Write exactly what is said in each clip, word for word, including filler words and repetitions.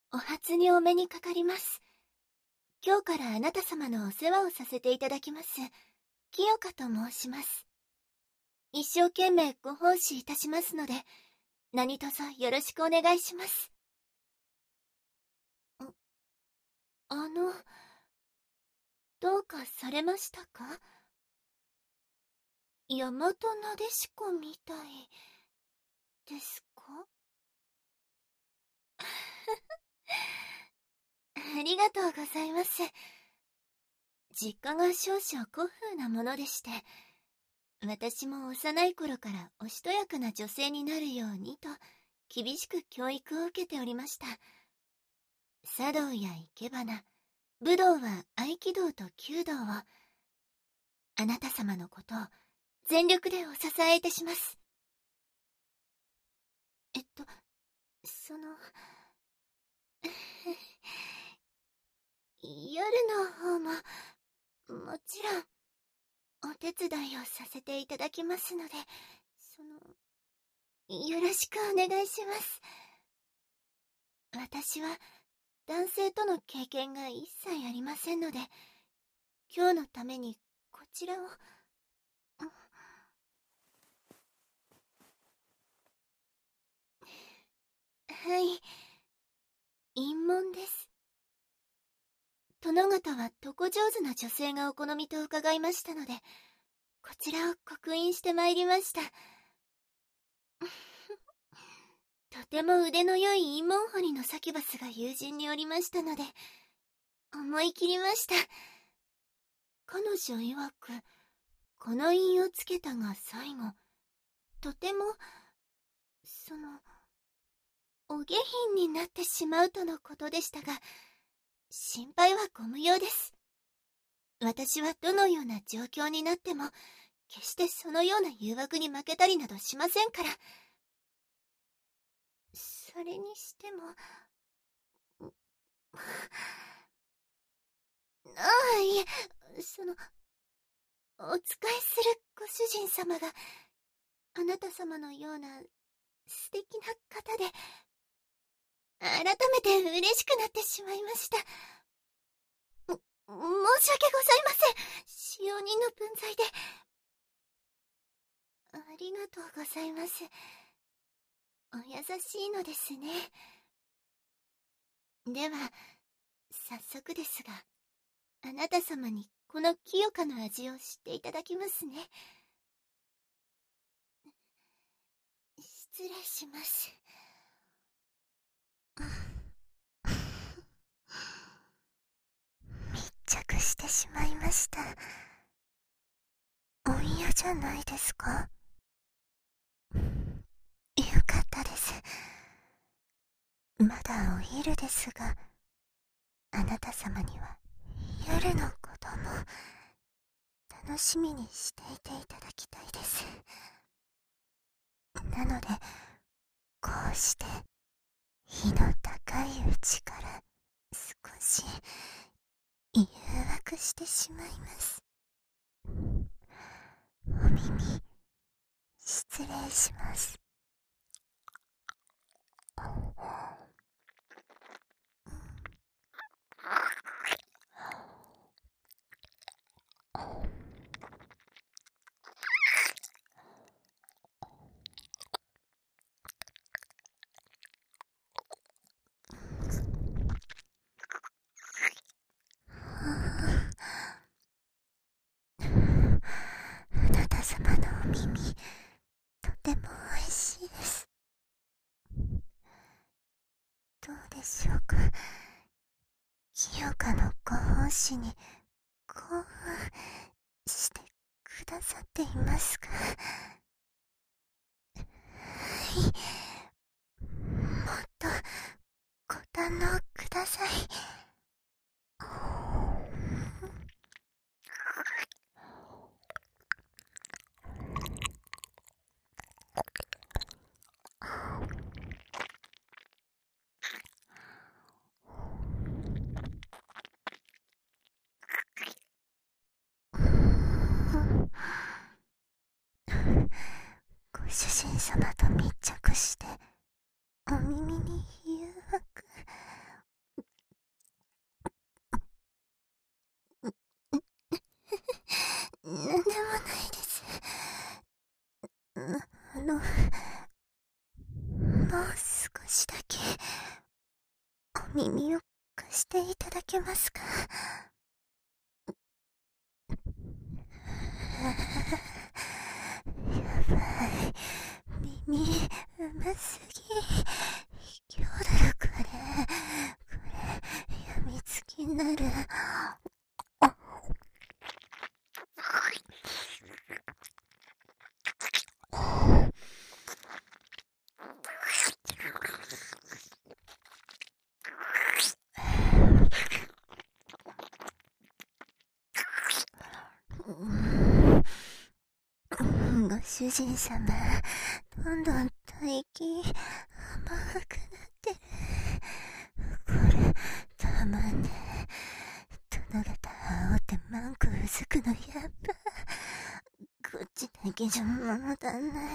お初にお目にかかります。今日からあなた様のお世話をさせていただきます、清香と申します。一生懸命ご奉仕いたしますので、何卒よろしくお願いします。あ、あの、どうかされましたか？大和なでしこみたいですか？ありがとうございます。実家が少々古風なものでして、私も幼い頃からおしとやかな女性になるようにと厳しく教育を受けておりました。茶道や生け花、武道は合気道と弓道を、あなた様のことを全力でお支えいたします。えっと、その、夜の方も、もちろん、お手伝いをさせていただきますので、その、よろしくお願いします。私は、男性との経験が一切ありませんので、今日のためにこちらを。はい、陰門です。殿方は床上手な女性がお好みと伺いましたので、こちらを刻印してまいりました。とても腕の良い陰門掘りのサキュバスが友人におりましたので、思い切りました。彼女曰く、この印をつけたが最後、とても、その、お下品になってしまうとのことでしたが、心配はご無用です。私はどのような状況になっても、決してそのような誘惑に負けたりなどしませんから。それにしても、ああ、いえ、その、お仕えするご主人様が、あなた様のような素敵な方で、改めて嬉しくなってしまいました。申し訳ございません。使用人の分際で。ありがとうございます。お優しいのですね。では、早速ですが、あなた様にこの清香の味を知っていただきますね。失礼します。密着してしまいました。お嫌じゃないですか？よかったです。まだお昼ですが、あなた様には夜のことも楽しみにしていていただきたいです。なので、こうして日の高いうちから少し誘惑してしまいます。お耳失礼します。あなた様のお耳、とてもおいしいです。どうでしょうか。清香のご奉仕に興奮してくださっていますか？はい、もっとご堪能ください。ご主人様と密着してお耳に誘惑。 お耳を貸していただけますか。やばい。耳、うますぎ。卑怯だろ、これ。これ、やみつきになる。ご主人様、どんどん吐息甘くなってる。これたまんねえ。殿方煽ってマンコうずくのやっぱこっちだけじゃ物足んない。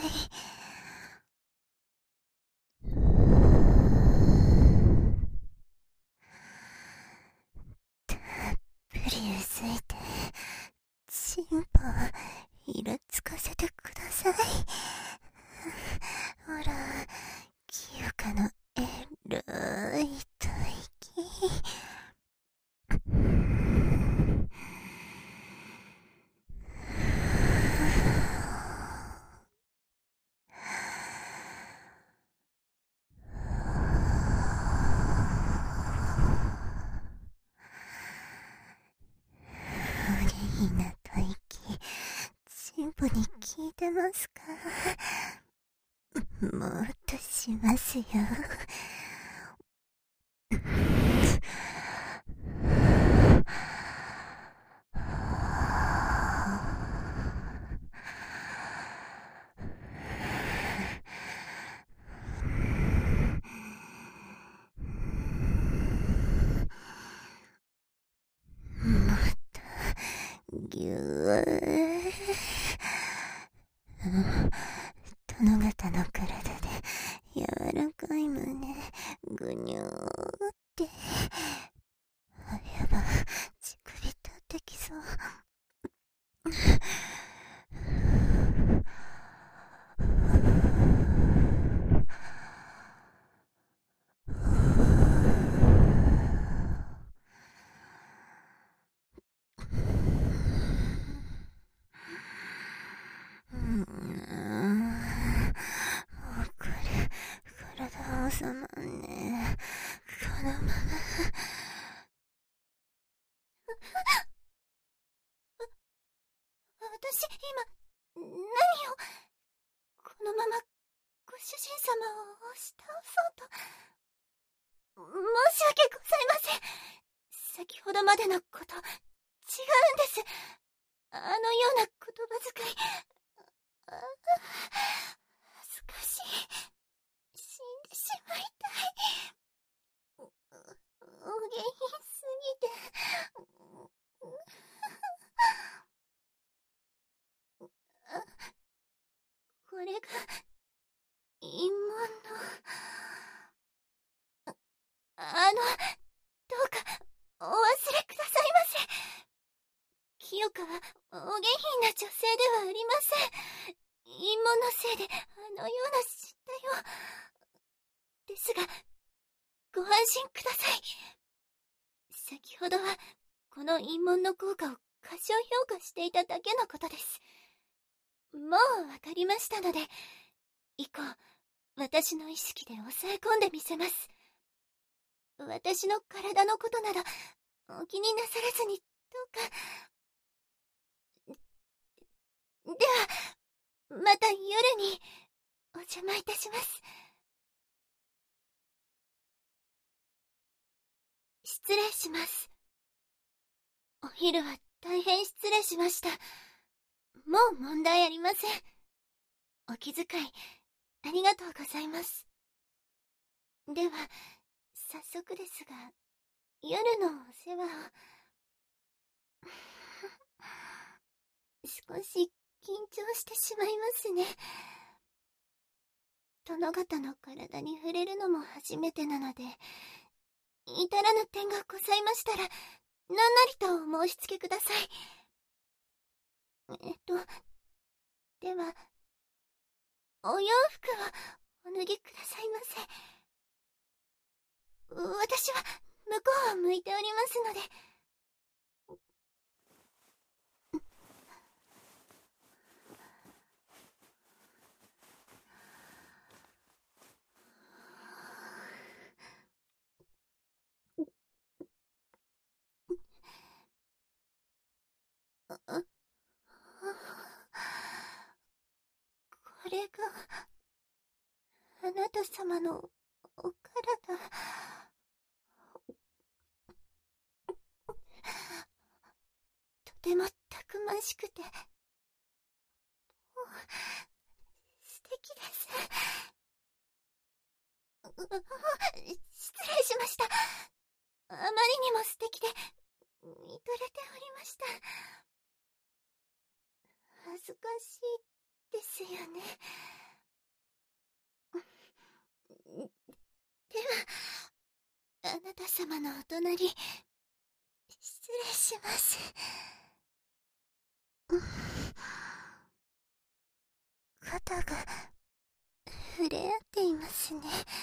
たっぷりうずいてチンポイラつかせてください。ほら、清香のエロい吐息。お下品な吐息、チンポに効いてますか。もっとしますよ。もっとぎゅー。殿方の体で柔らかい胸ぐにゅーって。あ、やば、乳首立ってきそう。うーん、もうこれ体収まんねえ。このまま私今何を。このままご主人様を押し倒そうと。申し訳ございません。先ほどまでのこと違うんです。あのような言葉遣い、あ、恥ずかしい。死んでしまいたい。お下品すぎて。これが陰謀の。あの、どうかお忘れくださいませ。清香はお下品な女性ではありません。陰謀のせいであのような失態を。ですが、ご安心ください。先ほどはこの陰謀の効果を過小評価していただけのことです。もうわかりましたので、以降私の意識で抑え込んでみせます。私の体のことなどお気になさらずに、どうか。ではまた夜にお邪魔いたします。失礼します。お昼は大変失礼しました。もう問題ありません。お気遣いありがとうございます。では早速ですが、夜のお世話を。少し緊張してしまいますね。殿方の体に触れるのも初めてなので、至らぬ点がございましたら何なりとお申し付けください。えっとではお洋服をお脱ぎくださいませ。 私は向こうを向いておりますので。これがあなた様のお体。とてもたくましくて素敵です。失礼しました。あまりにも素敵で見とれておりました。恥ずかしいですよね。では、あなた様のお隣、失礼します。肩が触れ合っていますね。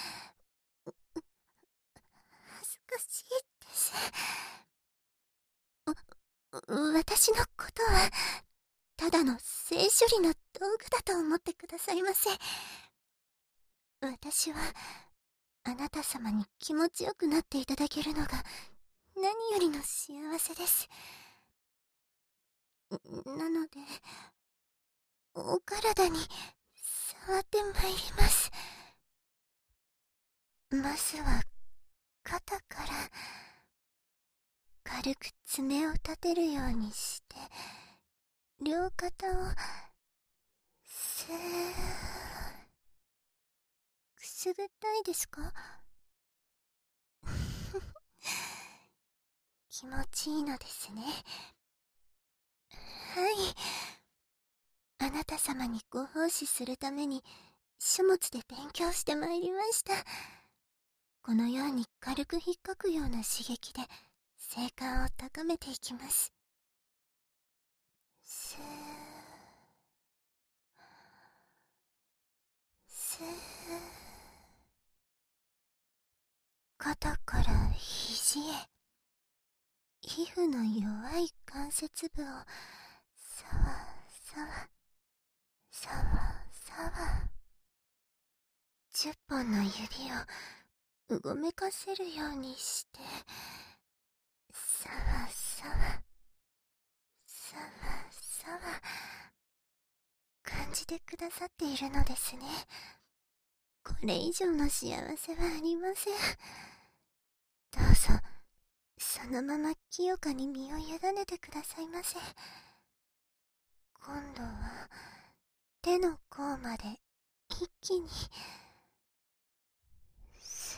恥ずかしいです。私のことはただの性処理の道具だと思ってくださいませ。私はあなた様に気持ちよくなっていただけるのが何よりの幸せです。なのでお体に触ってまいります。まずは肩から軽く爪を立てるようにして両肩をスーッ。くすぐったいですか？気持ちいいのですね。はい。あなた様にご奉仕するために書物で勉強してまいりました。このように軽く引っかくような刺激で性感を高めていきます。スースー。肩から肘へ皮膚の弱い関節部をさわさわさわさわじゅっぽんの指をうごめかせるようにしてさわさわさわさわ感じてくださっているのですね。これ以上の幸せはありません。どうぞそのまま清かに身を委ねてくださいませ。今度は手の甲まで一気にス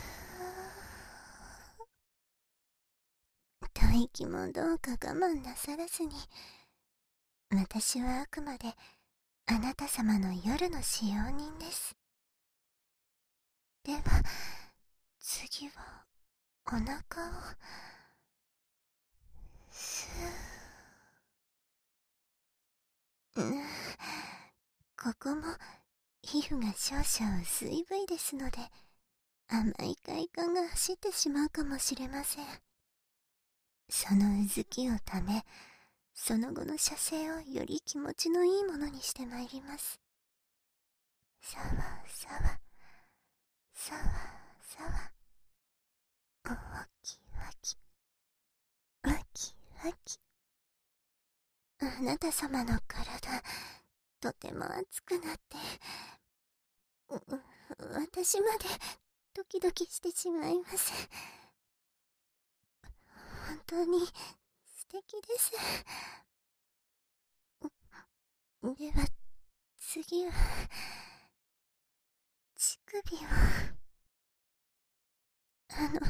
ーッ。吐息もどうか我慢なさらずに。私はあくまであなた様の夜の使用人です。では次はお腹をスーッ。ここも皮膚が少々薄い部位ですので甘い快感が走ってしまうかもしれません。そのうずきをためその後の射精をより気持ちのいいものにしてまいります。さわさわさわさわわきわきわきわき。あなた様の体とても熱くなって私までドキドキしてしまいます。本当に素敵です。では次は乳首をあの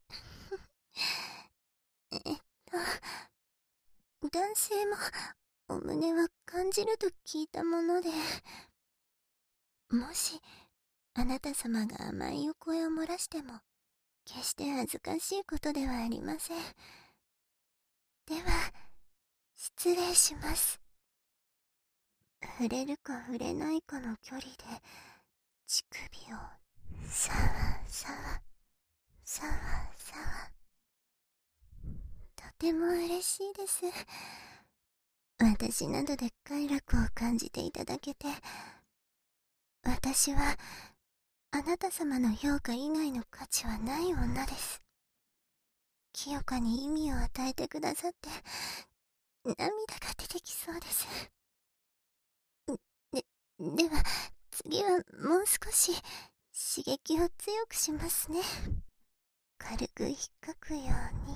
えっと男性もお胸は感じると聞いたもので、もしあなた様が甘いお声を漏らしても決して恥ずかしいことではありません。では失礼します。触れるか触れないかの距離で乳首をさわさわても嬉しいです。私などで快楽を感じていただけて、私はあなた様の評価以外の価値はない女です。清香に意味を与えてくださって、涙が出てきそうです。で、では、次はもう少し刺激を強くしますね。軽く引っかくように、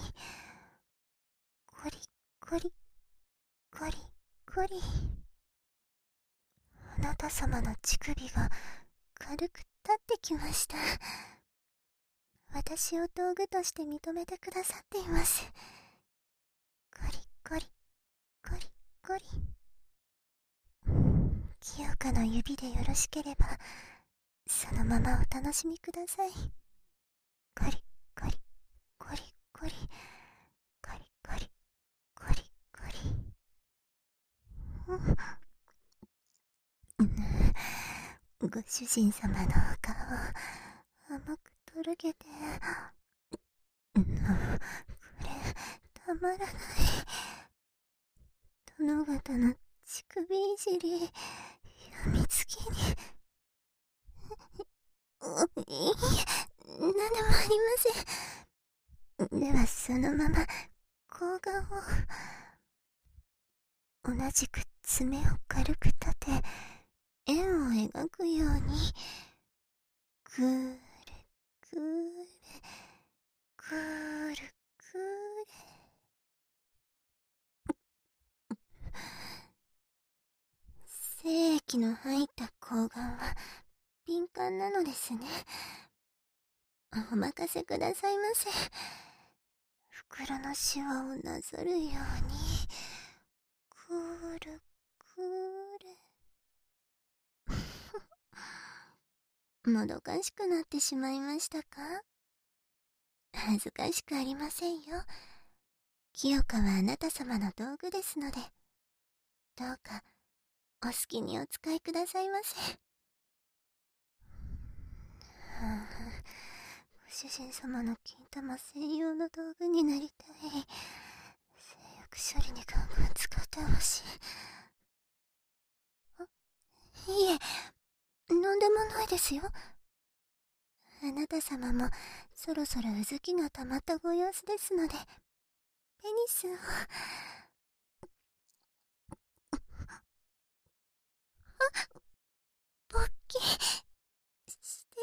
コリコリ、コリコリ。あなた様の乳首が軽く立ってきました。私を道具として認めてくださっています。コリコリ、コリコリ。清香の指でよろしければ、そのままお楽しみください。コリコリ、コリコリ、コリコリ、コリコリ。ご主人様のお顔を甘くとろけて、これたまらない。殿方の乳首いじり、やみつきに。いいえ、何でもありません。ではそのまま睾丸を、同じく爪を軽く立て、円を描くように、くーれくーれ、くーるくーれ。精液の入った睾丸は敏感なのですね。お任せくださいませ。袋のシワをなぞるように、くーるくーれ。もどかしくなってしまいましたか？恥ずかしくありませんよ。清香はあなた様の道具ですので、どうかお好きにお使いくださいませ。はあ、ご主人様の金玉専用の道具になりたい。性欲処理にガンガン使ってほしい。あ、いえ、なんでもないですよ。あなた様もそろそろうずきが溜まったご様子ですので、ペニスを。あ、勃起して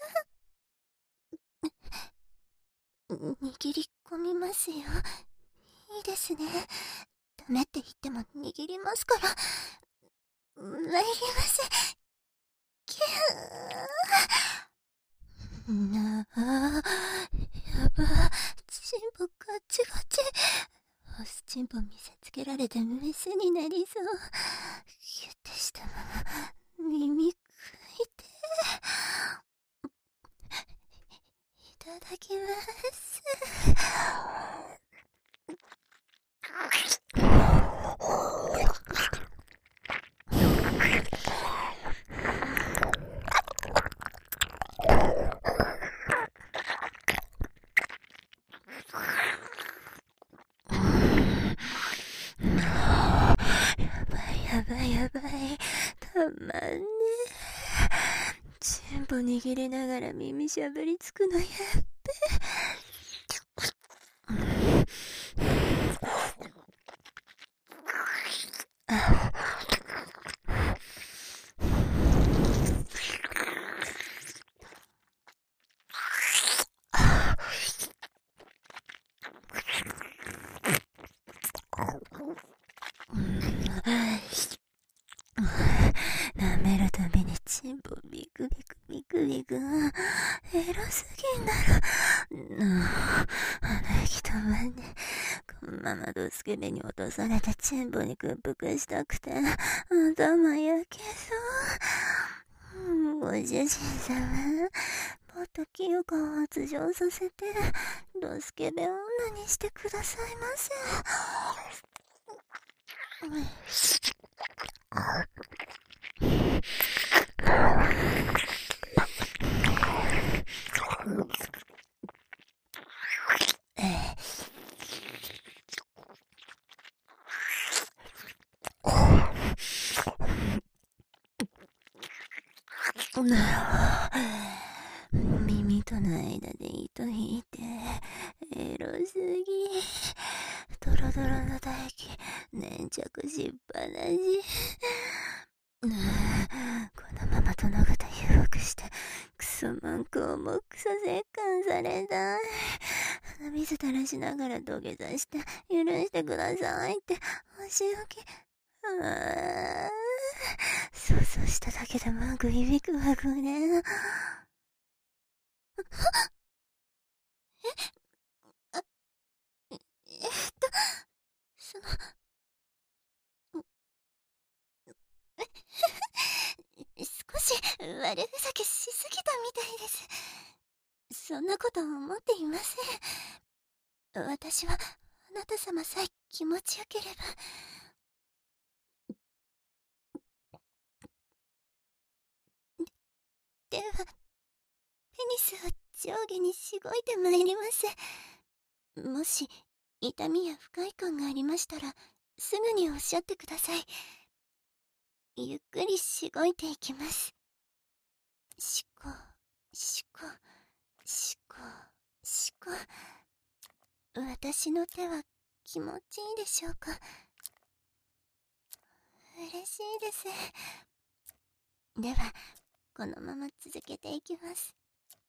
る。握り込みますよ。いいですね。ダメって言っても握りますから。参ります。キュー。なあ、やば。チンポガチガチ。オスチンポ見せつけられてメスになりそう。ギュッてしたまま耳くいて。いただきます。やばいやばい、たまんね。チンポ握りながら耳しゃぶりつくのやっべ。舐めるたびにチンポビクビクビクビク。エロすぎんだろ。なあ、鼻息止まんね。このままドスケベに落とされてチンポに屈服したくて頭焼けそう。ご主人様、もっと清香を発情させてドスケベ女にしてくださいませ。 ドロの唾液、粘着しっぱなし。このまま殿方誘惑して、クソ文句を重くさせっかんされたい。鼻水垂らしながら土下座して、許してくださいって、お仕置き。ああ、想像しただけで文句響くわ、これ。えあ、ええっと、その、少し悪ふざけしすぎたみたいです。そんなこと思っていません。私はあなた様さえ気持ちよければ。では、ペニスを上下にしごいてまいります。もし痛みや不快感がありましたら、すぐにおっしゃってください。ゆっくりしごいていきます。しこ、しこ、しこ、しこ。私の手は気持ちいいでしょうか。嬉しいです。では、このまま続けていきます。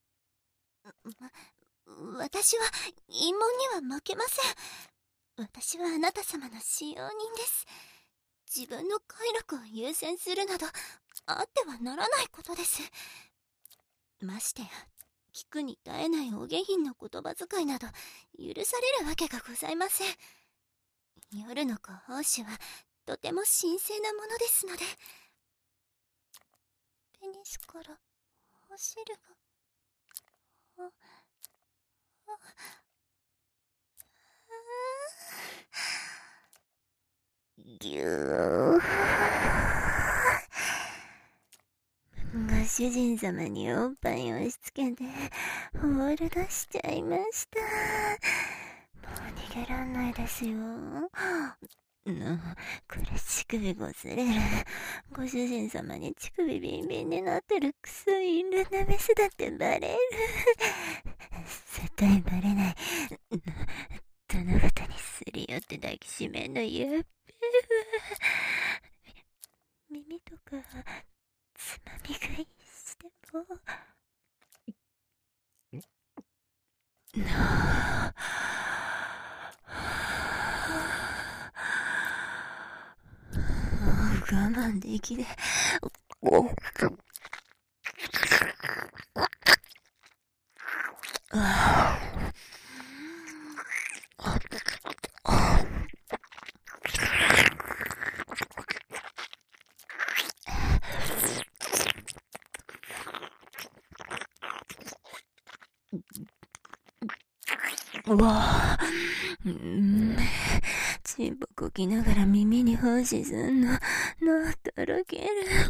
ま、私は陰謀には負けません。私はあなた様の使用人です。自分の快楽を優先するなど、あってはならないことです。ましてや、聞くに耐えないお下品な言葉遣いなど、許されるわけがございません。夜のご奉仕は、とても神聖なものですので。ペニスからお汁が、あ、あ、あーぎゅー。ご主人様におっぱいを押し付けて、ホールドしちゃいました。もう逃げらんないですよ。な、これ乳首こすれる。ご主人様に乳首ビンビンになってるクソインルナメスだってバレる。絶対バレない。殿方にすり寄って抱きしめんのやっべえわ。耳とかつまみ食いしてもなあ、我慢できねえ。うわぁ、うん、ちんぽこきながら耳に奉仕すんの、のとろける。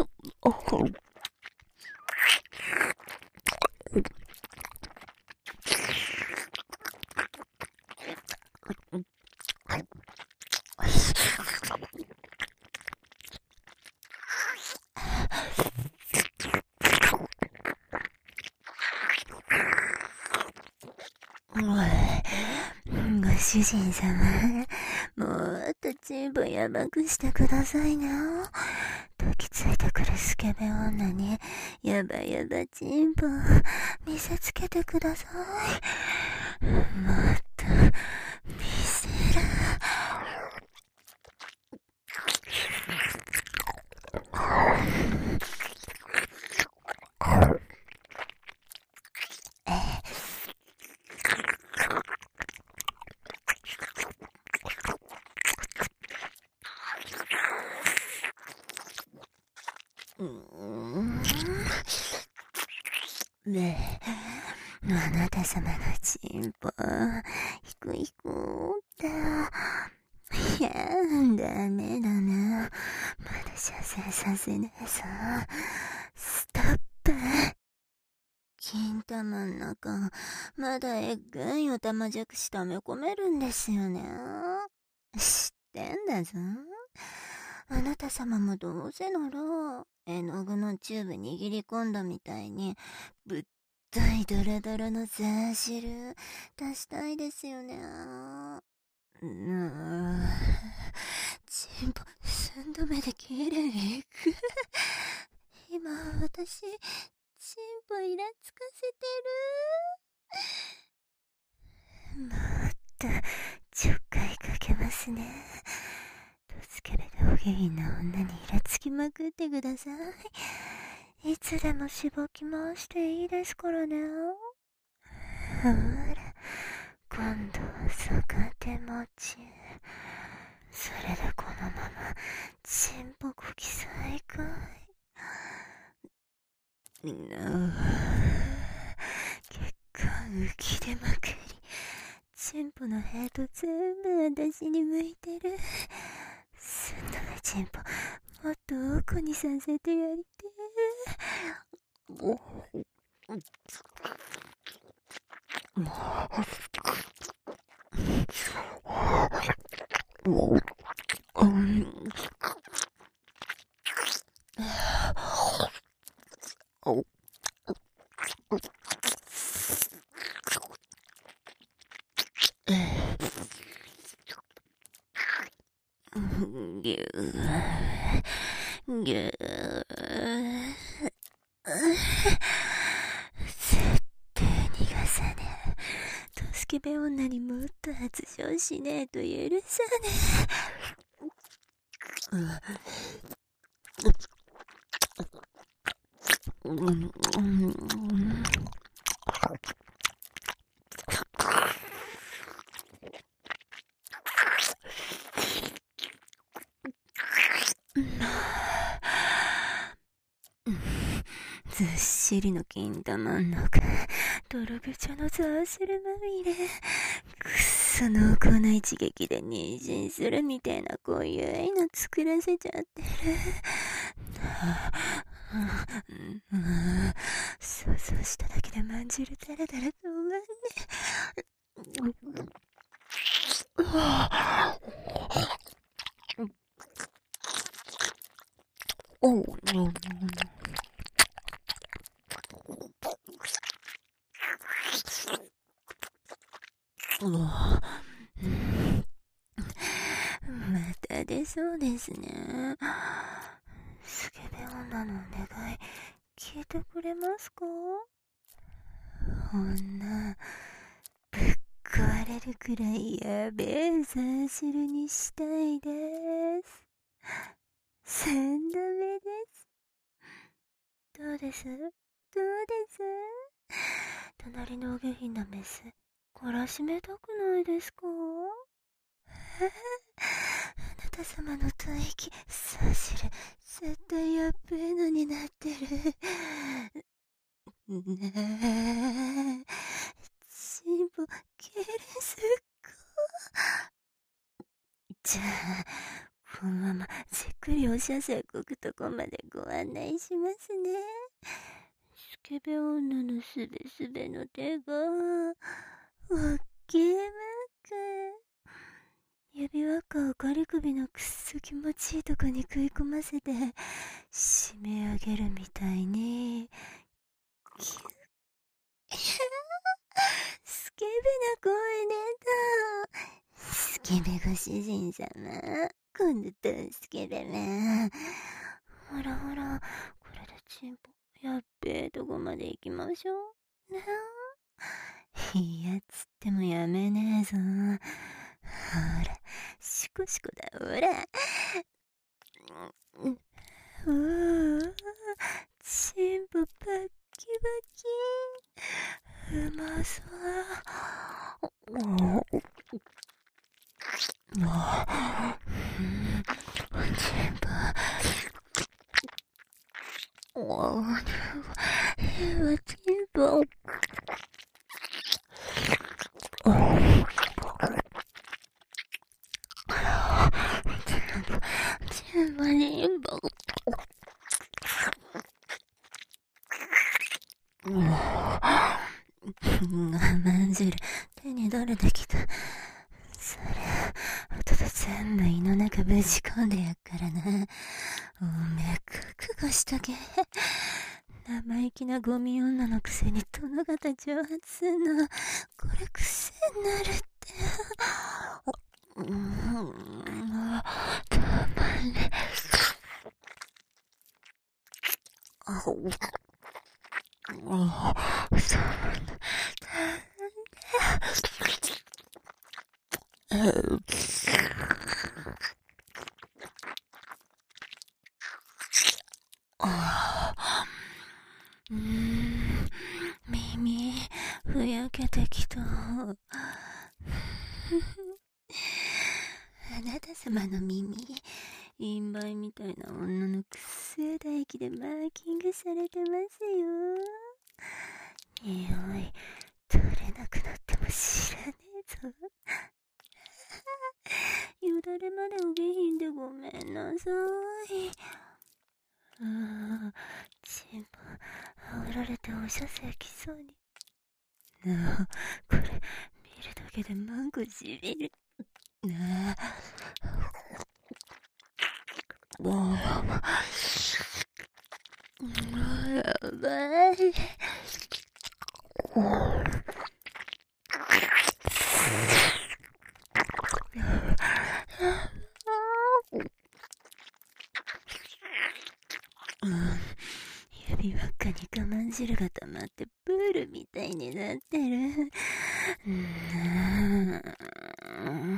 ご主人様、もっとチンポやばくしてくださいな。抱きついてくるスケベ女に、やばやばチンポ見せつけてください。もっと見せる。うーん。ねえ、あなた様のチンポ、ひくひくって。いや、ダメだな。まだ射精させないぞ。ストップ。金玉ん中、まだえっぐんよたまじゃくし溜め込めるんですよね。知ってんだぞ。あなた様もどうせなら、絵の具のチューブ握り込んだみたいに、ぶったいドロドロのザー汁、出したいですよね。 なあ、チンポ寸止めで切れいく。今私、チンポイラつかせてる。もっとちょっかいかけますね。助けれでお下品な女にイラつきまくってください。いつでもしばき回していいですからね。ほら、今度は逆手持ち。それでこのままチンポこき再開。なあ、結果浮き出まくり、チンポのヘッド全部私に向いてる。すんどめチンポもっと奥にさせてやりてー。もううんおぎゅーぎゅー絶対逃がさねえ。助けべ女にもっと発症しねえと許さねえ。うんうんうんずっしりの金玉ん中、泥ぐちゃのザーシルまみれ。くっそ濃厚な一撃で妊娠するみたいなこういうの作らせちゃってる。想像しただけでまんじるだらだらと思わんね。おうまた出そうですね。スケベ女のお願い聞いてくれますか？女ぶっ壊れるくらいやべえザーシルにしたいです。三度目です。どうですどうです隣のお下品なメス懲らしめたくないですか？あなた様の吐息ザーシル絶対やっべえのになってる。ねえチンポケレスコ。じゃあこのままじっくりおしゃせこくとこまでご案内しますね。スケベ女のすべすべの手がおっきいまく指輪か明る首のくっそ気持ちいいとこに食い込ませて締め上げるみたいにキュッスケベな声出た。スケベご主人様今度とスケベめ。ほらほらこれでチンポやっべえとこまで行きましょうなあ。いやつってもやめねえぞ。ほらシコシコだほら。ううチンポバッキバキうまそう。チンポおーチンポチンポチンポ我慢汁手に取れてきた。そりゃ後で全部胃の中ぶち込んでやっからな。おめえ覚悟しとけ。生意気なゴミ女のくせに殿方挑発すんのこれ癖になるって。 うーん、耳、ふやけてきた。あなた様の耳、インバイみたいな女のくせえ唾液でマーキングされてますよ。匂い、取れなくなっても知らねえぞ。よだれまでお下品でごめんなさい。ああ、チンポ、煽られておしゃせきそうに。なあ、これ、見るだけでマンゴしびる。なあ。もう、やばい。うん、指輪っかに我慢汁が溜まってプールみたいになってる。うん、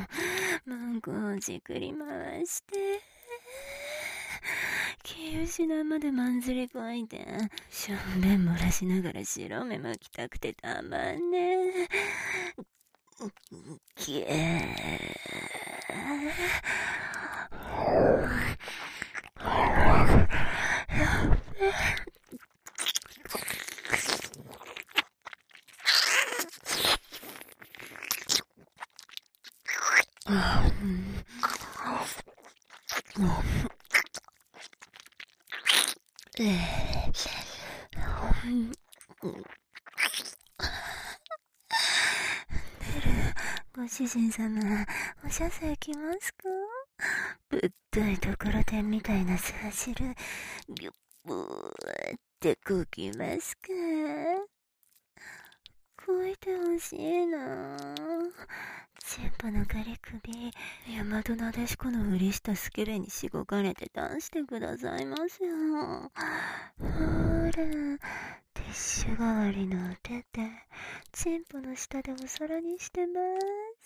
マンゴをじくり回して、気失うまでまんずりこいて、しょんべん漏らしながら白目向きたくてたまんねえ。きえご主人様、おしゃせ行きますか？ぶっといところてんみたいな素汁、ぎゅっぶーってこきますか？こいてほしいな。チンポのガリ首、大和なでしこのふりしたスケベにしごかれて出してくださいますよ。ほら、ティッシュ代わりのお手手、チンポの下でお皿にしてます。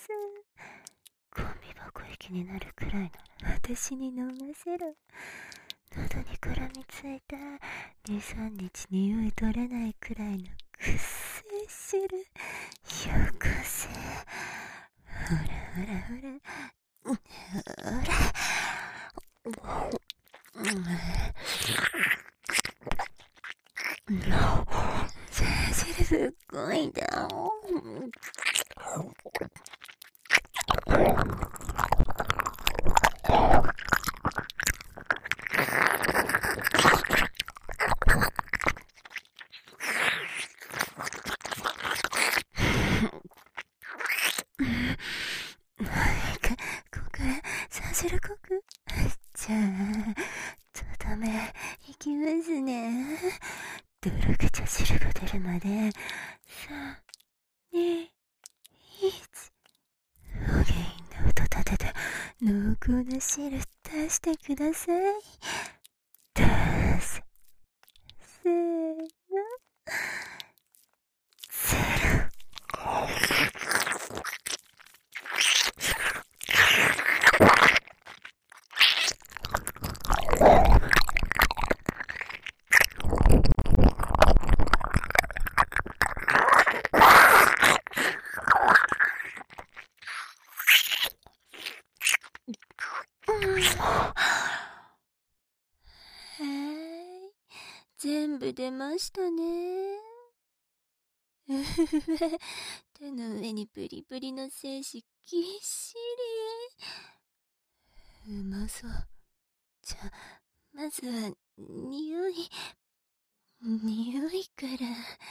ゴミ箱行きになるくらいなら私に飲ませろ。喉に絡みついたに、さんにち匂い取れないくらいのくっせえ汁よこせ。ほらほらほらほら汁すっごいだ。さ汁こくじゃあ、とどめいきますね。どろくちゃ汁が出るまでさん、に、いち、お下品な音立てて濃厚な汁出してください。どうぞ。せーの、ゼロ。はい、全部出ましたね。うふふふ、手の上にプリプリの精子ぎっしり。うまそう。じゃ、まずは、匂い、匂いから。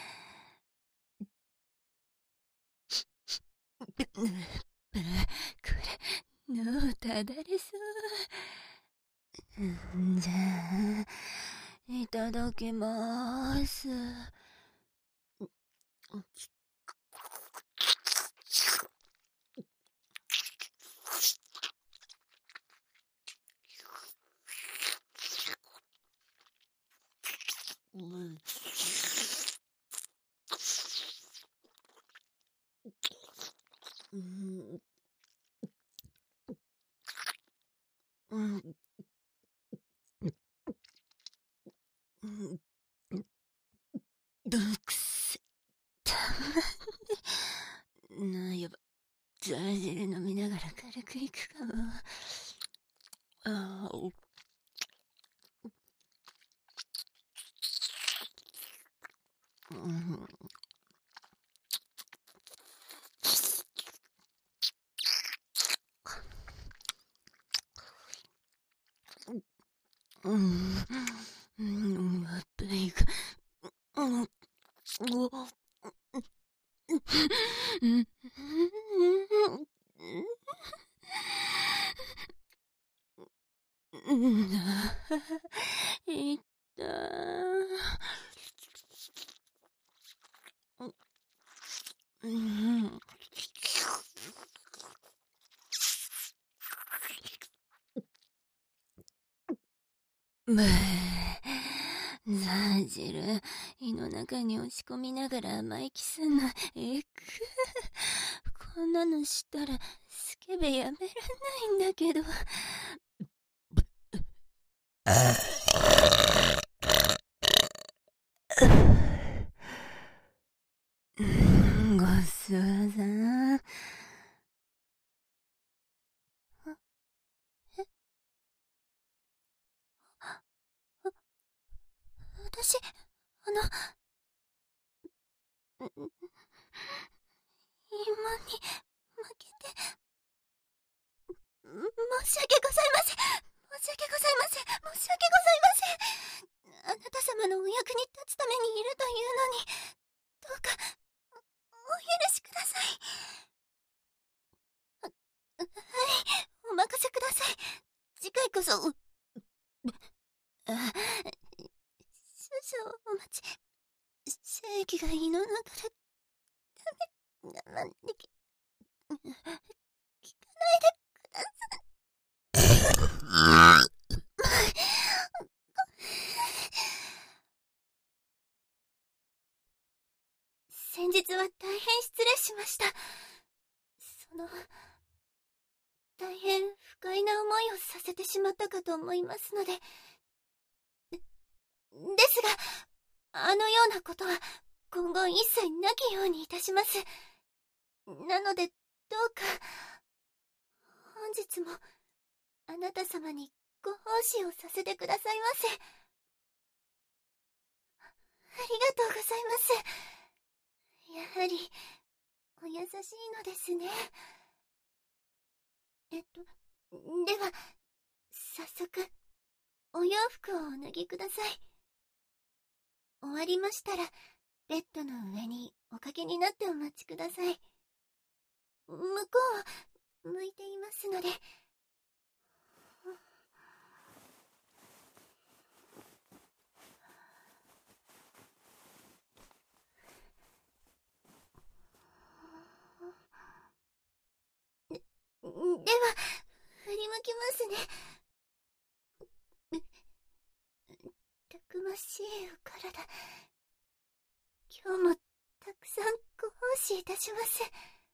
これ、脳ただれそう。んじゃあ、いただきまーす。うん。 うん、うん、うん、くせ。なやば、ザージェル飲みながら軽くいくかも。ああ、うん、うん、うん、やっぱりいく。うん、うわ、うん、うん、いったうん。むぅ、ザージル、胃の中に押し込みながら甘いキスの、えく。こんなのしたら、スケベやめらんないんだけど。うん、ごちそうさん。え、私、あの、芋に負けて、申し訳ございません。申し訳ございません。申し訳ございません。あなた様のお役に立つためにいるというのに、どうか、お許しください。は、はい、お任せください。次回こそ、あ、少々お待ち。精液が胃の中で、ダメ、我慢でき、聞かないでください。先日は大変失礼しました。その、大変不快な思いをさせてしまったかと思いますので。で、ですが、あのようなことは今後一切なきようにいたします。なので、どうか、本日も、あなた様にご奉仕をさせてくださいませ。ありがとうございます。やはり、お優しいのですね。えっと、では、早速、お洋服をお脱ぎください。終わりましたら、ベッドの上におかけになってお待ちください。向こうを向いていますので。で、では、振り向きますね。たくましいお体、今日もたくさんご奉仕いたします。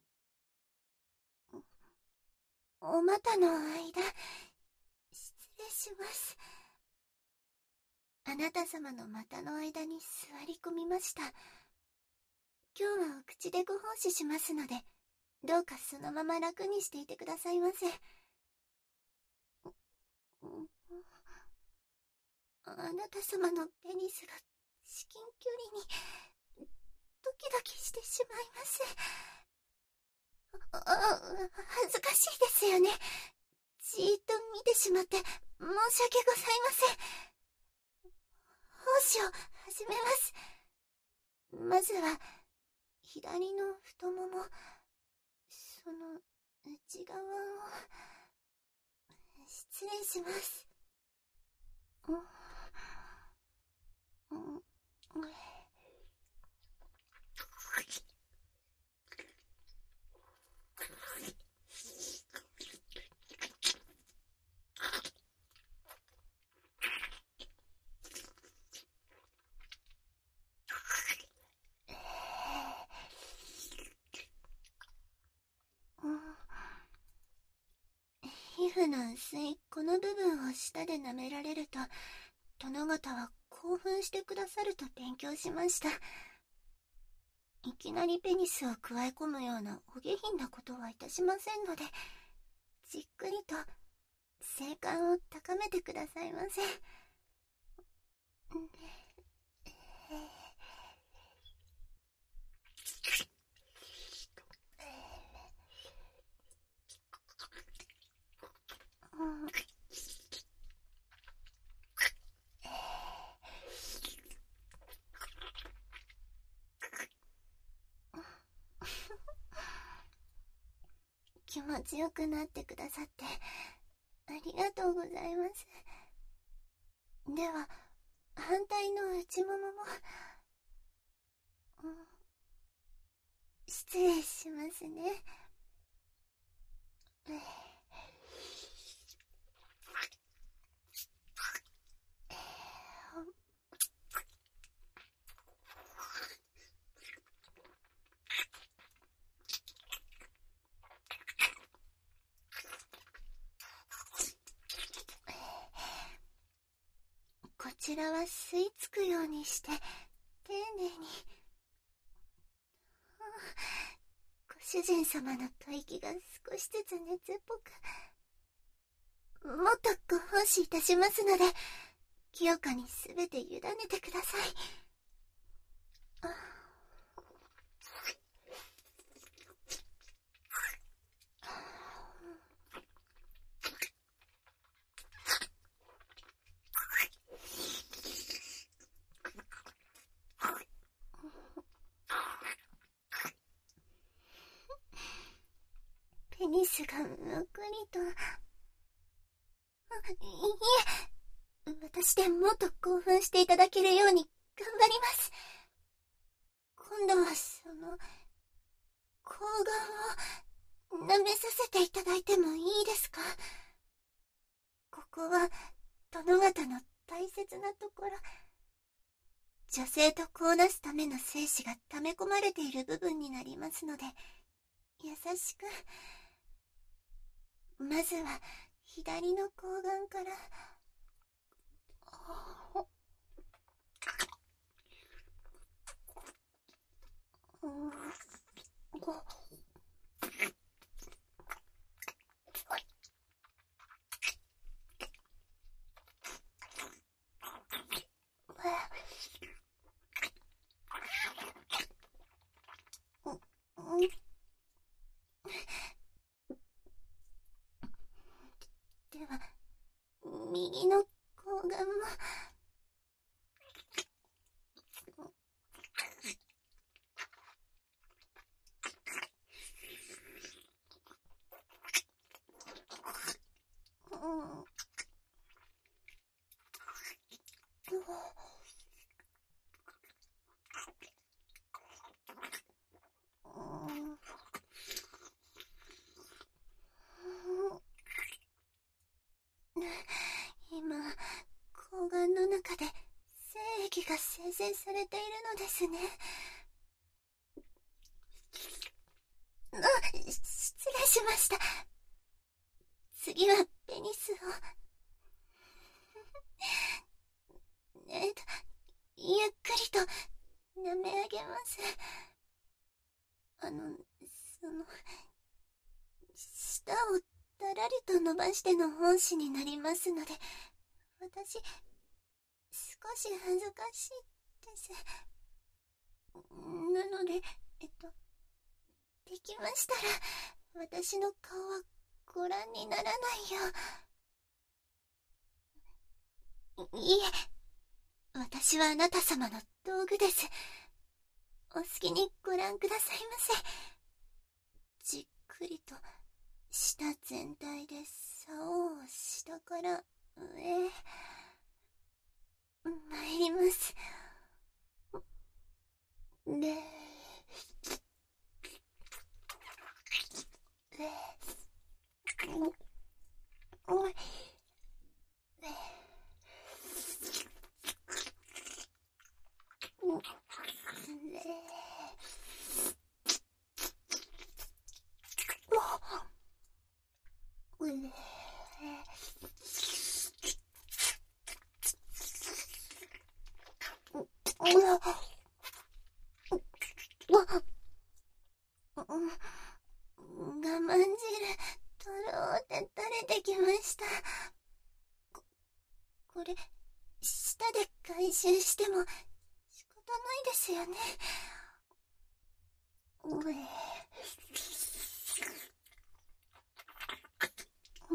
お股の間、失礼します。あなた様の股の間に座り込みました。今日はお口でご奉仕しますので、どうかそのまま楽にしていてくださいませ。あなた様のペニスが至近距離にドキドキしてしまいます。あ、あ、恥ずかしいですよね。じーっと見てしまって申し訳ございません。奉仕を始めます。まずは左の太もも、その内側を失礼します。うん、うん、 膚の薄いこの部分を舌で舐められると、殿方は興奮してくださると勉強しました。いきなりペニスを加え込むようなお下品なことはいたしませんので、じっくりと性感を高めてくださいませ。気持ちよくなってくださってありがとうございます。では反対の内ももも、うん、失礼しますね。こちらは吸い付くようにして丁寧に。ご主人様の吐息が少しずつ熱っぽく、もっとご奉仕いたしますので、清かにすべて委ねてください。ペニスがむくりと、いいえ、私でもっと興奮していただけるように頑張ります。今度はその睾丸を舐めさせていただいてもいいですか？ここは殿方の大切なところ、女性と子をなすための精子が溜め込まれている部分になりますので、優しく。まずは左の睾丸から。では右の睾丸も。今、睾丸の中で精液が生成されているのですね。あ、失礼しました。次はペニスを。えっと、ゆっくりと舐め上げます。あの、その、舌をだらりと伸ばしての奉仕になりますので、私、少し恥ずかしいです。なので、えっと、できましたら、私の顔はご覧にならないよう。いいえ、私はあなた様の道具です。お好きにご覧くださいませ。じっくりと舌全体で竿を下から上参ります。で、おい、 できました。こ、これ、舌で回収しても仕方ないですよね。うえ。うん。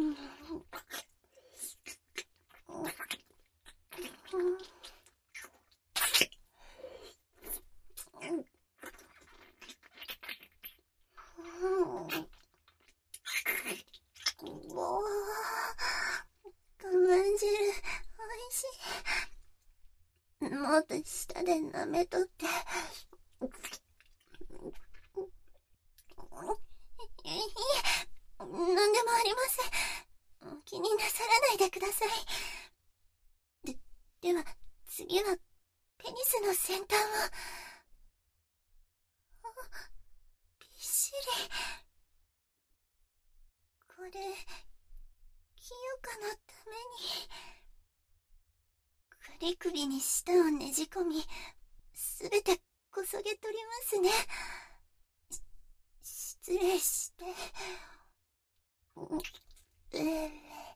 おー、我慢汁、おいしい。もっと舌で舐めとって。いいえ、なんでもありません。気になさらないでください。で、では、次は、ペニスの先端を。びっしり。これ、清香のために。くり首に舌をねじ込み、すべてこそげ取りますね。し失礼して。えー、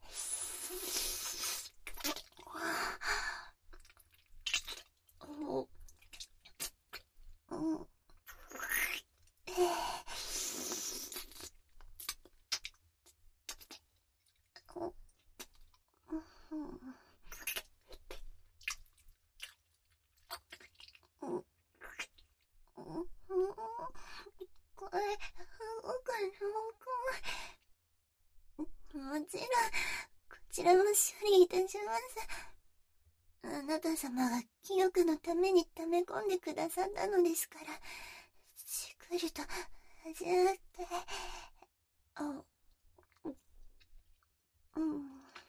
お、お、えー、お、これ、動かない。もちろん、こちらも処理いたします。あなた様が清香のために溜め込んでくださったのですから、しっくりと味わって、あ、うん。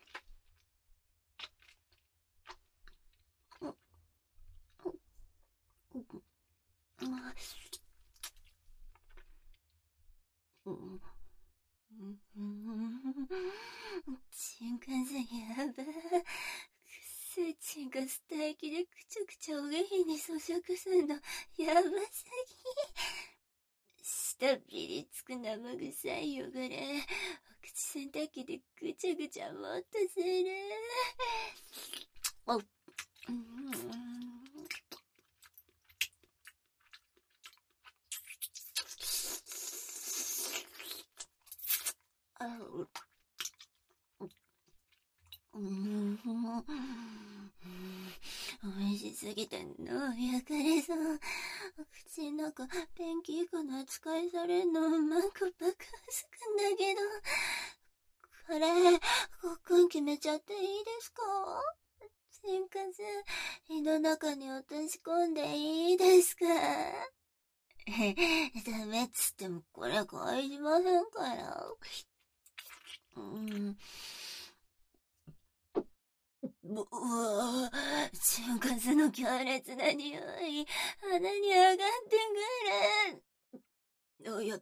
チンカンさんやば。くっせえチンカス唾液でくちゃくちゃお下品に咀嚼するのやばすぎ。舌ピリつく生臭い汚れ、お口洗濯機でぐちゃぐちゃもっとする。お、うん、あう、うん、美味しすぎて脳焼かれそう。口の中ペンキ以下の扱いされんのマンコ爆発くんだけど、これごっくん決めちゃっていいですか？チンカス胃の中に落とし込んでいいですか？ダメっつってもこれ返しませんから。うん。うわぁ、チンカスの強烈な匂い、鼻に上がってくる。おやっ、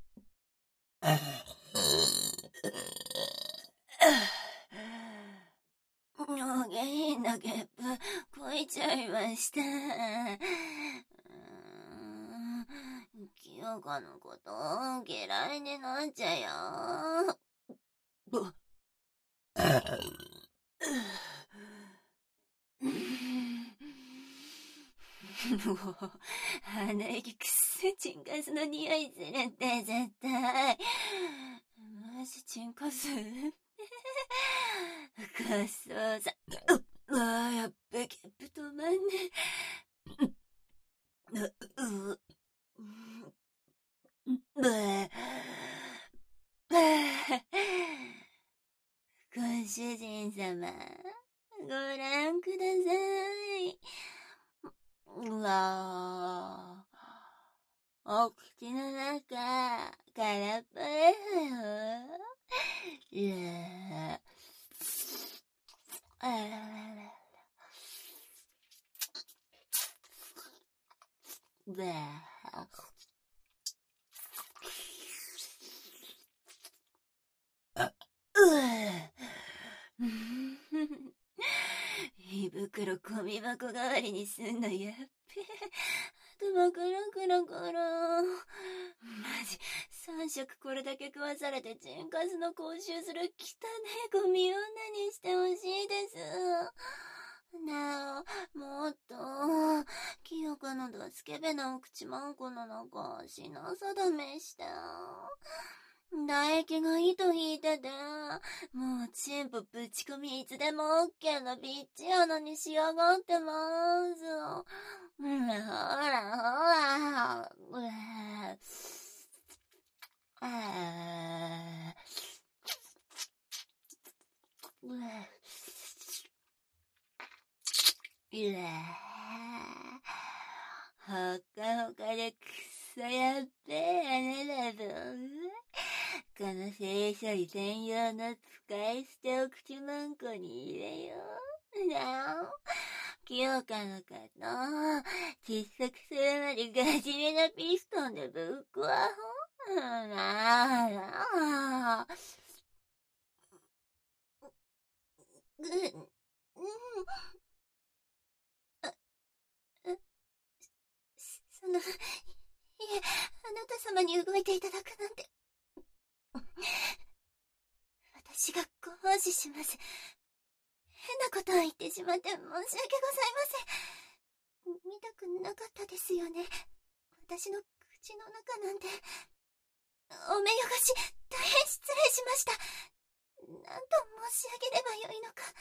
お下品なゲップ、こいちゃいました。清香のこと嫌いになっちゃよ。もう、鼻息くっせチンカスの匂いするって絶対。マジチンカスかそうさ。うわぁ、やっべ、ゲップ止まんねえ。う、う、う、ご主人様、ご覧ください。うわぁ、お口の中、空っぽですよ。いやあららら。だあ、うぅ。胃袋ゴミ箱代わりにすんのやっべ。頭くるくるくる。マジ、 三食これだけ食わされてチンカスの講習する汚ねえゴミ女にしてほしいです。ねえ、もっと、清香のだスケベなお口まんこの中、品定めして。唾液が糸引いてて、もうチンポぶち込みいつでもオッケーなビッチ穴に仕上がってます。うん、ほらほら、うえー、えー、うえー、うえー、ほかほかでくそやっべえ穴だぞ。この聖書に専用の使い捨てお口まんこに入れよう。なあ、清香の方、窒息するまでガチめなピストンでぶっ壊ほ。なあ、なあ。う、うん、あ、う、その、いえ、あなた様に動いていただくなんて。私がご奉仕します。変なことを言ってしまって申し訳ございません。見たくなかったですよね。私の口の中なんて。お目汚し、大変失礼しました。何と申し上げればよいのか。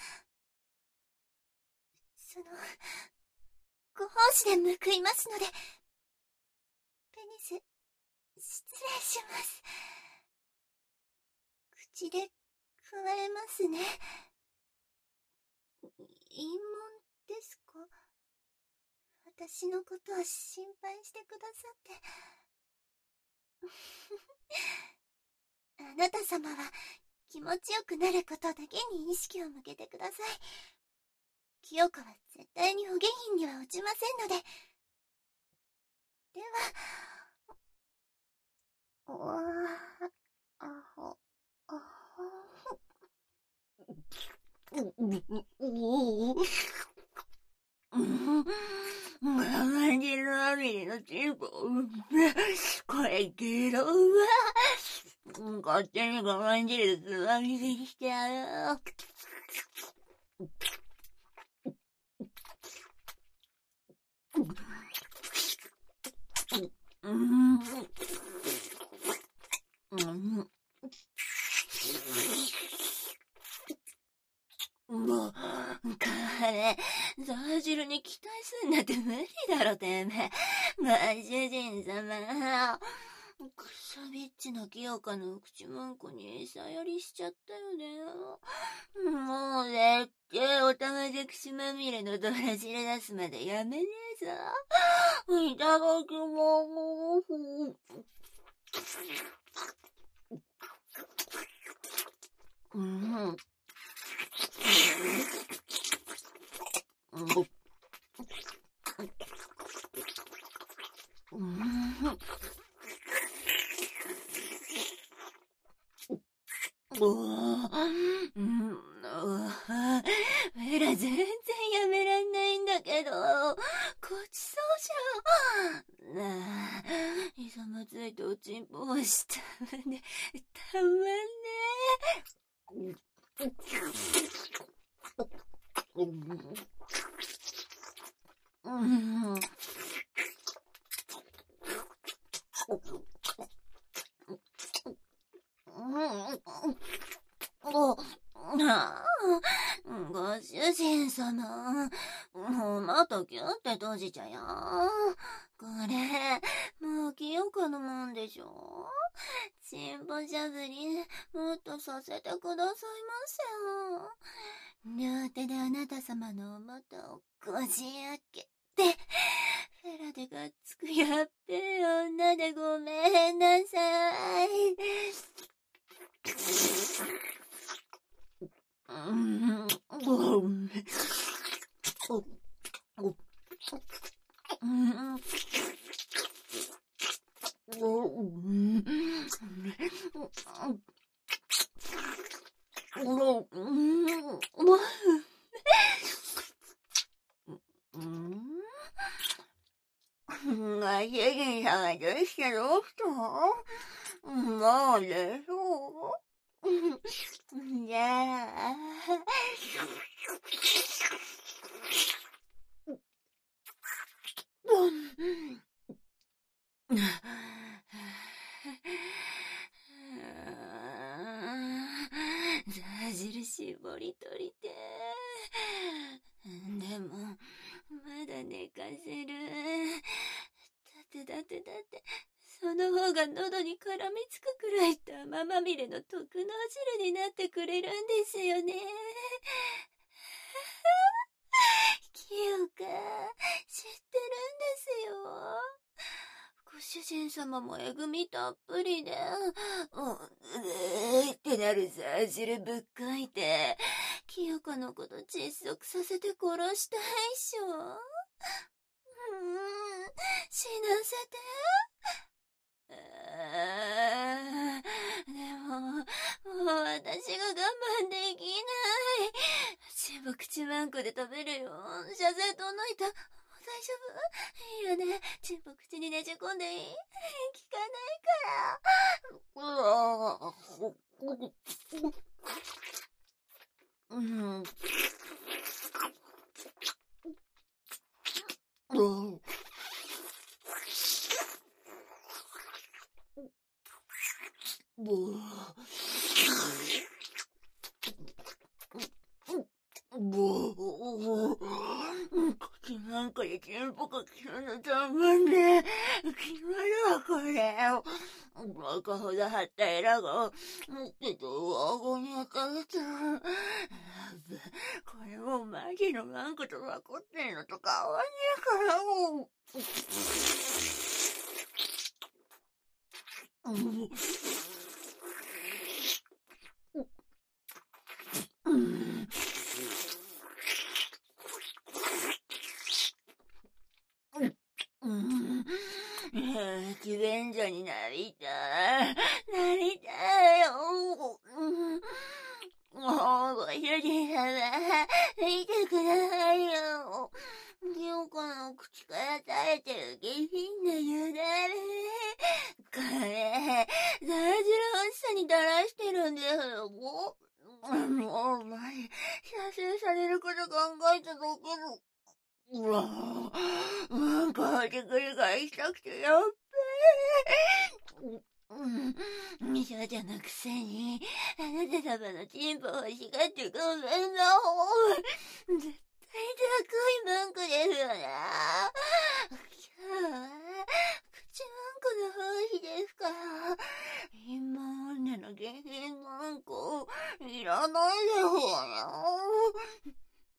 その、ご奉仕で報いますので、ペニス、失礼します。口で加えますね。陰謀ですか？私のことを心配してくださって。あなた様は気持ちよくなることだけに意識を向けてください。清香は絶対にお下品には落ちませんので。では、おわあほ、あほ。感じるアミリのチンポ。これゲロうわ。勝手に我慢汁つまみにしてやる。うん。うん。もう、これ、雑汁に期待すんなって無理だろ、てめえ。ご主人様。クソビッチの清香の口まんこに餌やりしちゃったよね。もう絶対おたまじゃくしまみれのドラ汁出すまでやめねえぞ。いただきまーす。うん。うん。うわぁ、うん、うわぁ、エラ全然やめらんないんだけど、ごちそうじゃん。なあ、いさまついておちんぽをしたまね、たまんねえ。うん。うん。お、なあ、ご主人様、もうまたキュって閉じちゃや。これ、もう清香のもんでしょ？チンポしゃぶり、もっとさせてくださいませよ。両手であなた様のお股をこじ開けて、フェラでがっつくやっべえ女でごめんなさい。うん、うん、ご主人様どうしたどうしたもう寝そう。じゃあ。ザ汁絞り取りてでもまだ寝かせる。だってだってだってその方が喉に絡みつくくらい玉まみれの特納汁になってくれるんですよね。清香、知ってるんですよ。ご主人様もえぐみたっぷりで、う、うーってなるザ汁ぶっかいて、清香のこと窒息させて殺したいっしょ。うーん、死なせて。あー、でも、もう私が我慢できない。全部口まんこで食べるよ。射精とのいた。大丈夫？いいよね。全部口にねじ込んでいい？聞かないから。うん。うん。口なんかでチンポが切るのたまんね。決まるわ、これ。バカほど張ったエラが、ってと、顎に当たると。これもマジのワンコと分かってんのと変わんねえからもう。うん。うんうん。駅弁所になりたい。なりたいよ。もう、ご主人様、見てくださいよ。清子の口から垂れてる下品なよだれ。これ、ザラジラ欲しさに垂らしてるんですよ。もう、前、射精されること考えただけど。うわぁ、なんか吐き繰り返したくてやっべえ。うん、少女のくせに、あなた様のチンポ欲しがってごめんなほい。絶対高い文句ですよね。今日は、口文句の放棄ですから、今女の下品文句、いらないですよね。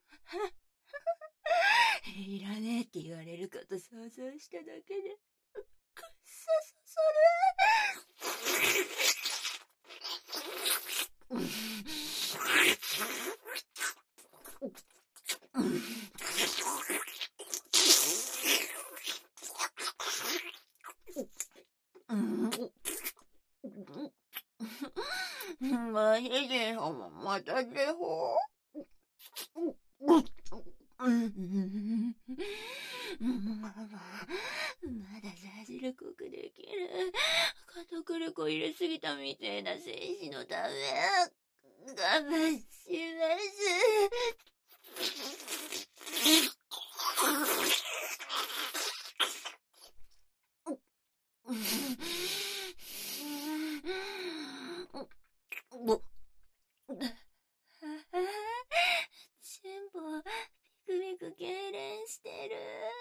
いらねえって言われること想像しただけで、くっさそそれ。マジでまたでほまだザ汁濃くできる。片栗粉入れすぎたみてえな精子のため、我慢します。チンポ、ピクピク痙攣してる。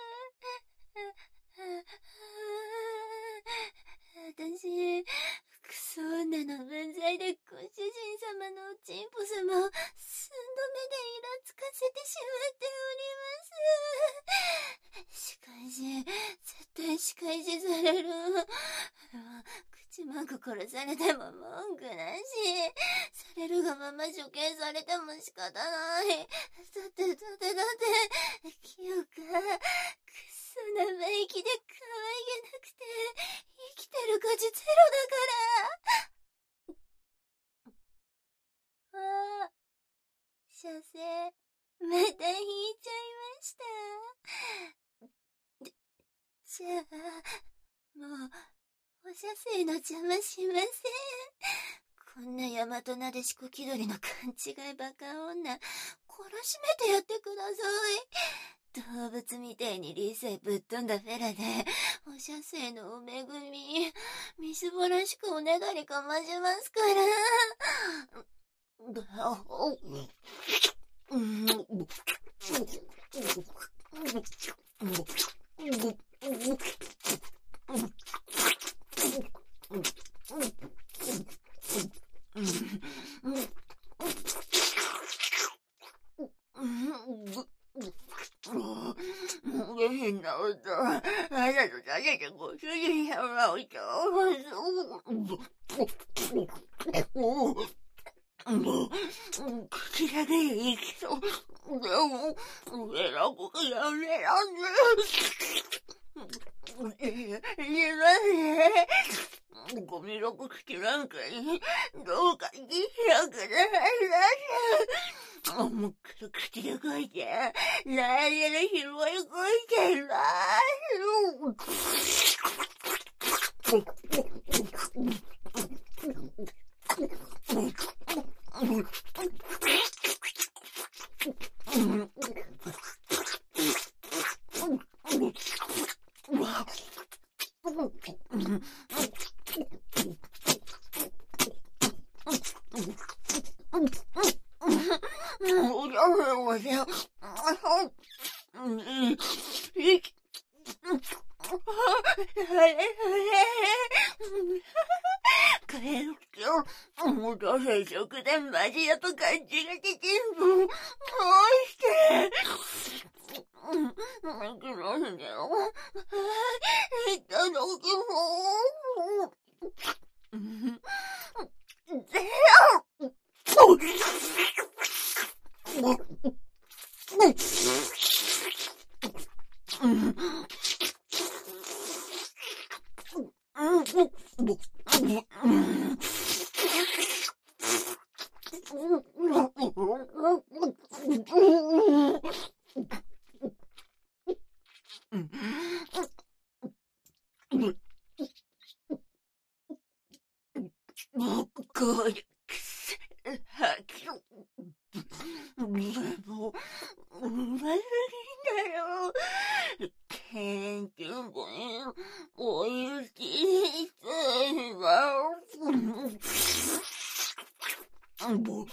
私、クソ女の分際でご主人様のチンポ様を寸止めでイラつかせてしまっております。しかし、絶対仕返しされる。口まんこ殺されても文句なし。されるがまま処刑されても仕方ない。だってだってだって清香、くっそ生意気で可愛げなくて生きてる価値ゼロだから。ああ、射精また引いちゃいました。じゃあもうお射精の邪魔しません。こんな大和なでしこ気取りの勘違いバカ女、懲らしめてやってください。動物みたいに理性ぶっ飛んだフェラで、お射精のお恵み、みすぼらしくおねだりかましますから。変な音、あなたと誰かご主人様をちょうもう、口だけでいきそう。でも、上の子がやめらんねえ。言いますね。ゴミ箱口なんかに、どうかに開くなさい。もう口で書いて、何やら拾いこいてます。もうどうせ食前マジだと感じができんぞ。どうして泣きますね。いただきます。ぜよこれもう、うますぎんだよ。けんちんこに、おいしいせいは、もう、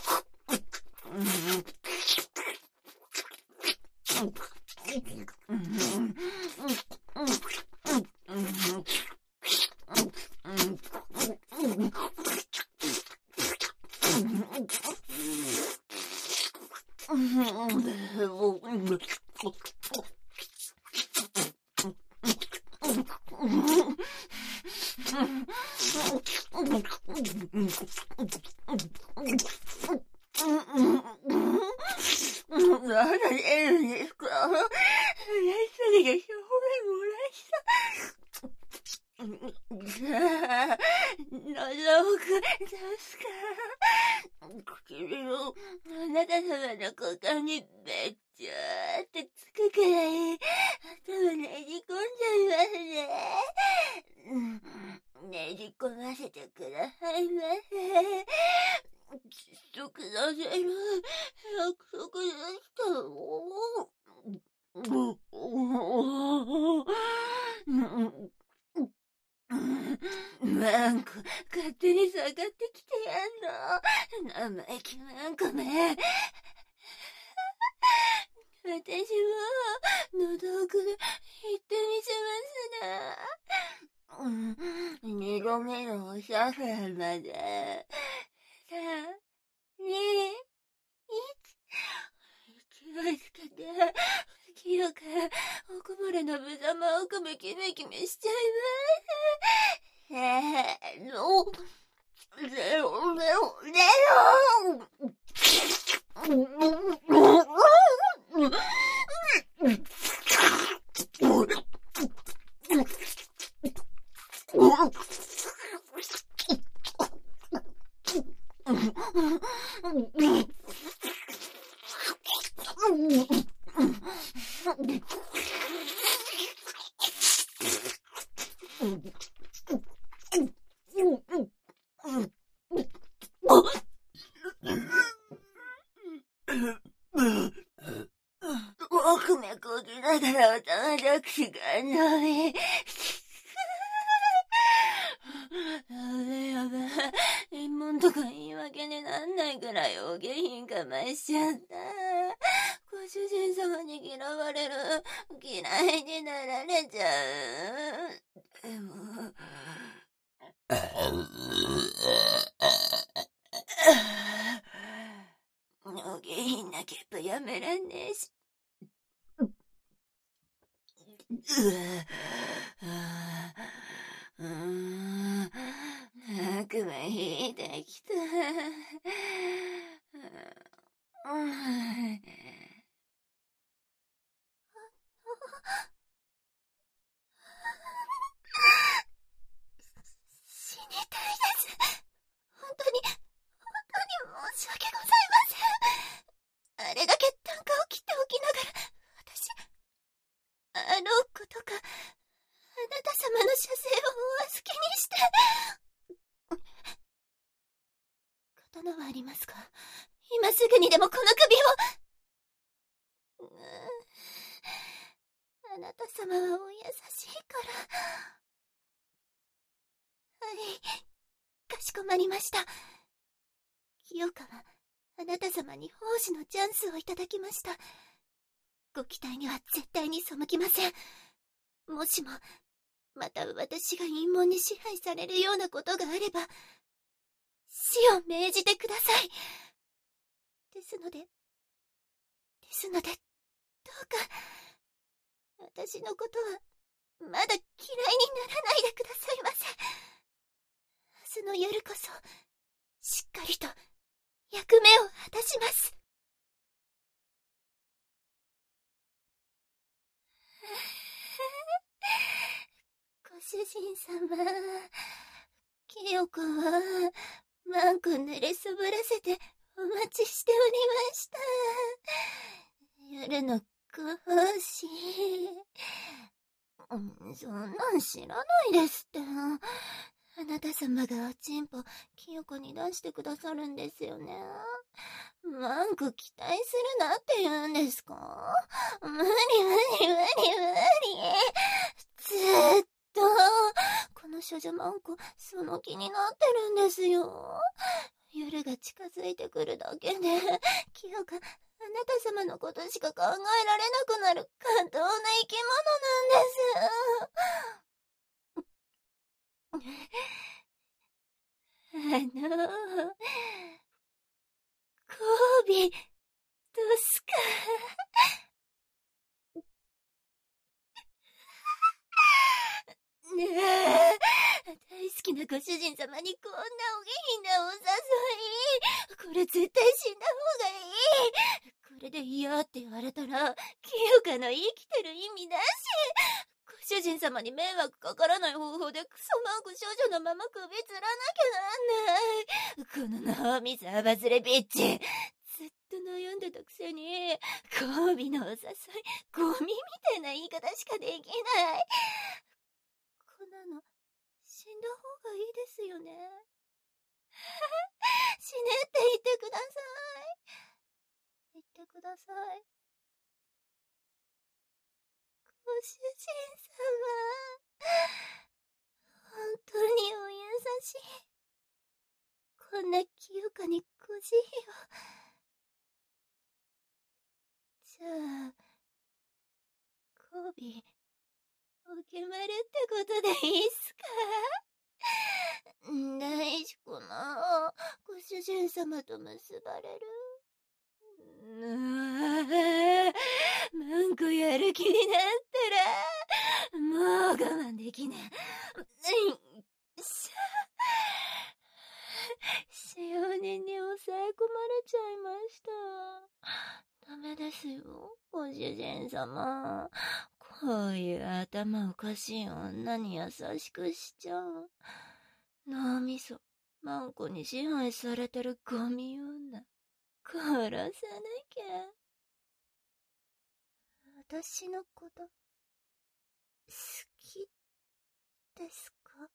なんでえるんですか？やりすぎて表面漏らした。喉奥ですか？唇をあなた様の股間にべっちゃーってつくくらい頭ねじ込んじゃいますね。ねじ込ませてくださいませ。窒息させる約束でしたよ。なんか勝手に下がってきてやんの。生意気なんかめ。私も喉奥で言ってみせますな。うん、二度目のおしゃべりまで。さあ、に、いち、息をつけて、清からおこぼれのぶざまをくめキメキメしちゃいます。せーの、ゼロゼロゼロ。 だから私が飲み。やべやべ。陰謀とか言い訳になんないくらいお下品かましちゃった。ご主人様に嫌われる。嫌いになられちゃう。でも。お下品なゲップやめらんねえし。ううーん、悪魔引いてきた。死にたいです。本当に、本当に申し訳ございません。あれだけ啖呵を切っておきながら、私、あの子とか、あなた様の射精をお預けにして。刀はありますか？今すぐにでもこの首を。あなた様はお優しいから。はい、かしこまりました。清香はあなた様に奉仕のチャンスをいただきました。ご期待には絶対に背きません。もしもまた私が陰謀に支配されるようなことがあれば、死を命じてください。ですので、ですので、どうか、私のことは、まだ嫌いにならないでくださいませ。明日の夜こそ、しっかりと、役目を果たします。ご主人様、清子は、マンコ濡れそぶらせてお待ちしておりました。夜の講師。そんなん知らないですって。あなた様がおちんぽ、清子に出してくださるんですよね。マンコ期待するなって言うんですか？無理無理無理無理。ずーっと、この少女マンコ、その気になってるんですよ。夜が近づいてくるだけで、清香、あなた様のことしか考えられなくなる感動な生き物なんです。あの、交尾、どうすか？ねえ、大好きなご主人様にこんなお下品なお誘い。これ絶対死んだ方がいい。これで嫌って言われたら、清香の生きてる意味なし。ご主人様に迷惑かからない方法でクソマンコ少女のまま首吊らなきゃなんない。この脳みそあばずれビッチ。ずっと悩んでたくせに、交尾のお誘い、ゴミみたいな言い方しかできない。こんなの、死んだ方がいいですよね。死ねって言ってください。言ってください。ご主人様。本当にお優しい。こんな清香にご慈悲を。じゃあ、交尾、お決まりってことでいいっすか？大事かな？ご主人様と結ばれる？うわぁ、マンコやる気になったら、もう我慢できねえ。しゃ、少年に抑え込まれちゃいました。ダメですよ、ご主人様。こういう頭おかしい女に優しくしちゃう。脳みそ、マンコに支配されてるゴミ女。殺さなきゃ。私のこと、好きですか？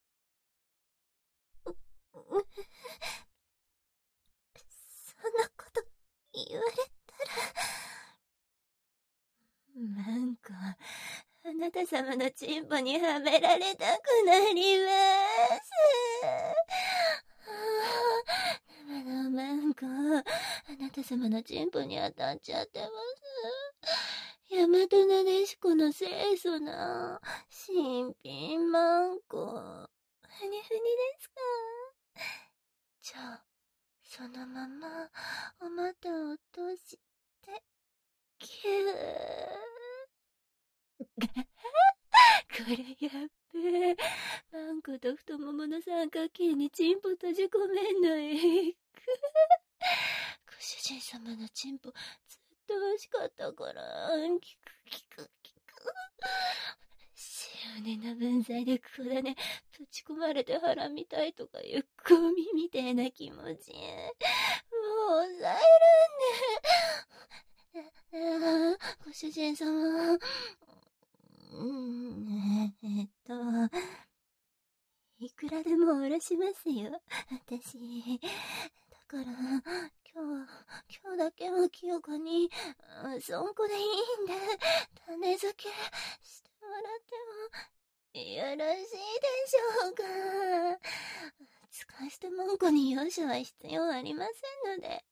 そんなこと言われたら。なんか、 なた様のチンポにはめられたくなります。生のマンコ、あなた様のチンポに当たっちゃってます。大和なでしこの清楚な新品マンコ。ふにふにですか？じゃあ、そのままお股を落として、キュー。これやっべえ。マンコと太ももの三角形にチンポ閉じ込めんのえく。ご主人様のチンポずっと欲しかったから、キクキクキク。塩根な文才でこだね、ぶち込まれて腹みたいとかいうゴミみたいな気持ち。もう抑えらんね。ご主人様。うん、えっと、いくらでもおろしますよ、私。だから、今日は、今日だけは清子に、そんこでいいんで、種付けしてもらってもよろしいでしょうか。使い捨て文句に容赦は必要ありませんので。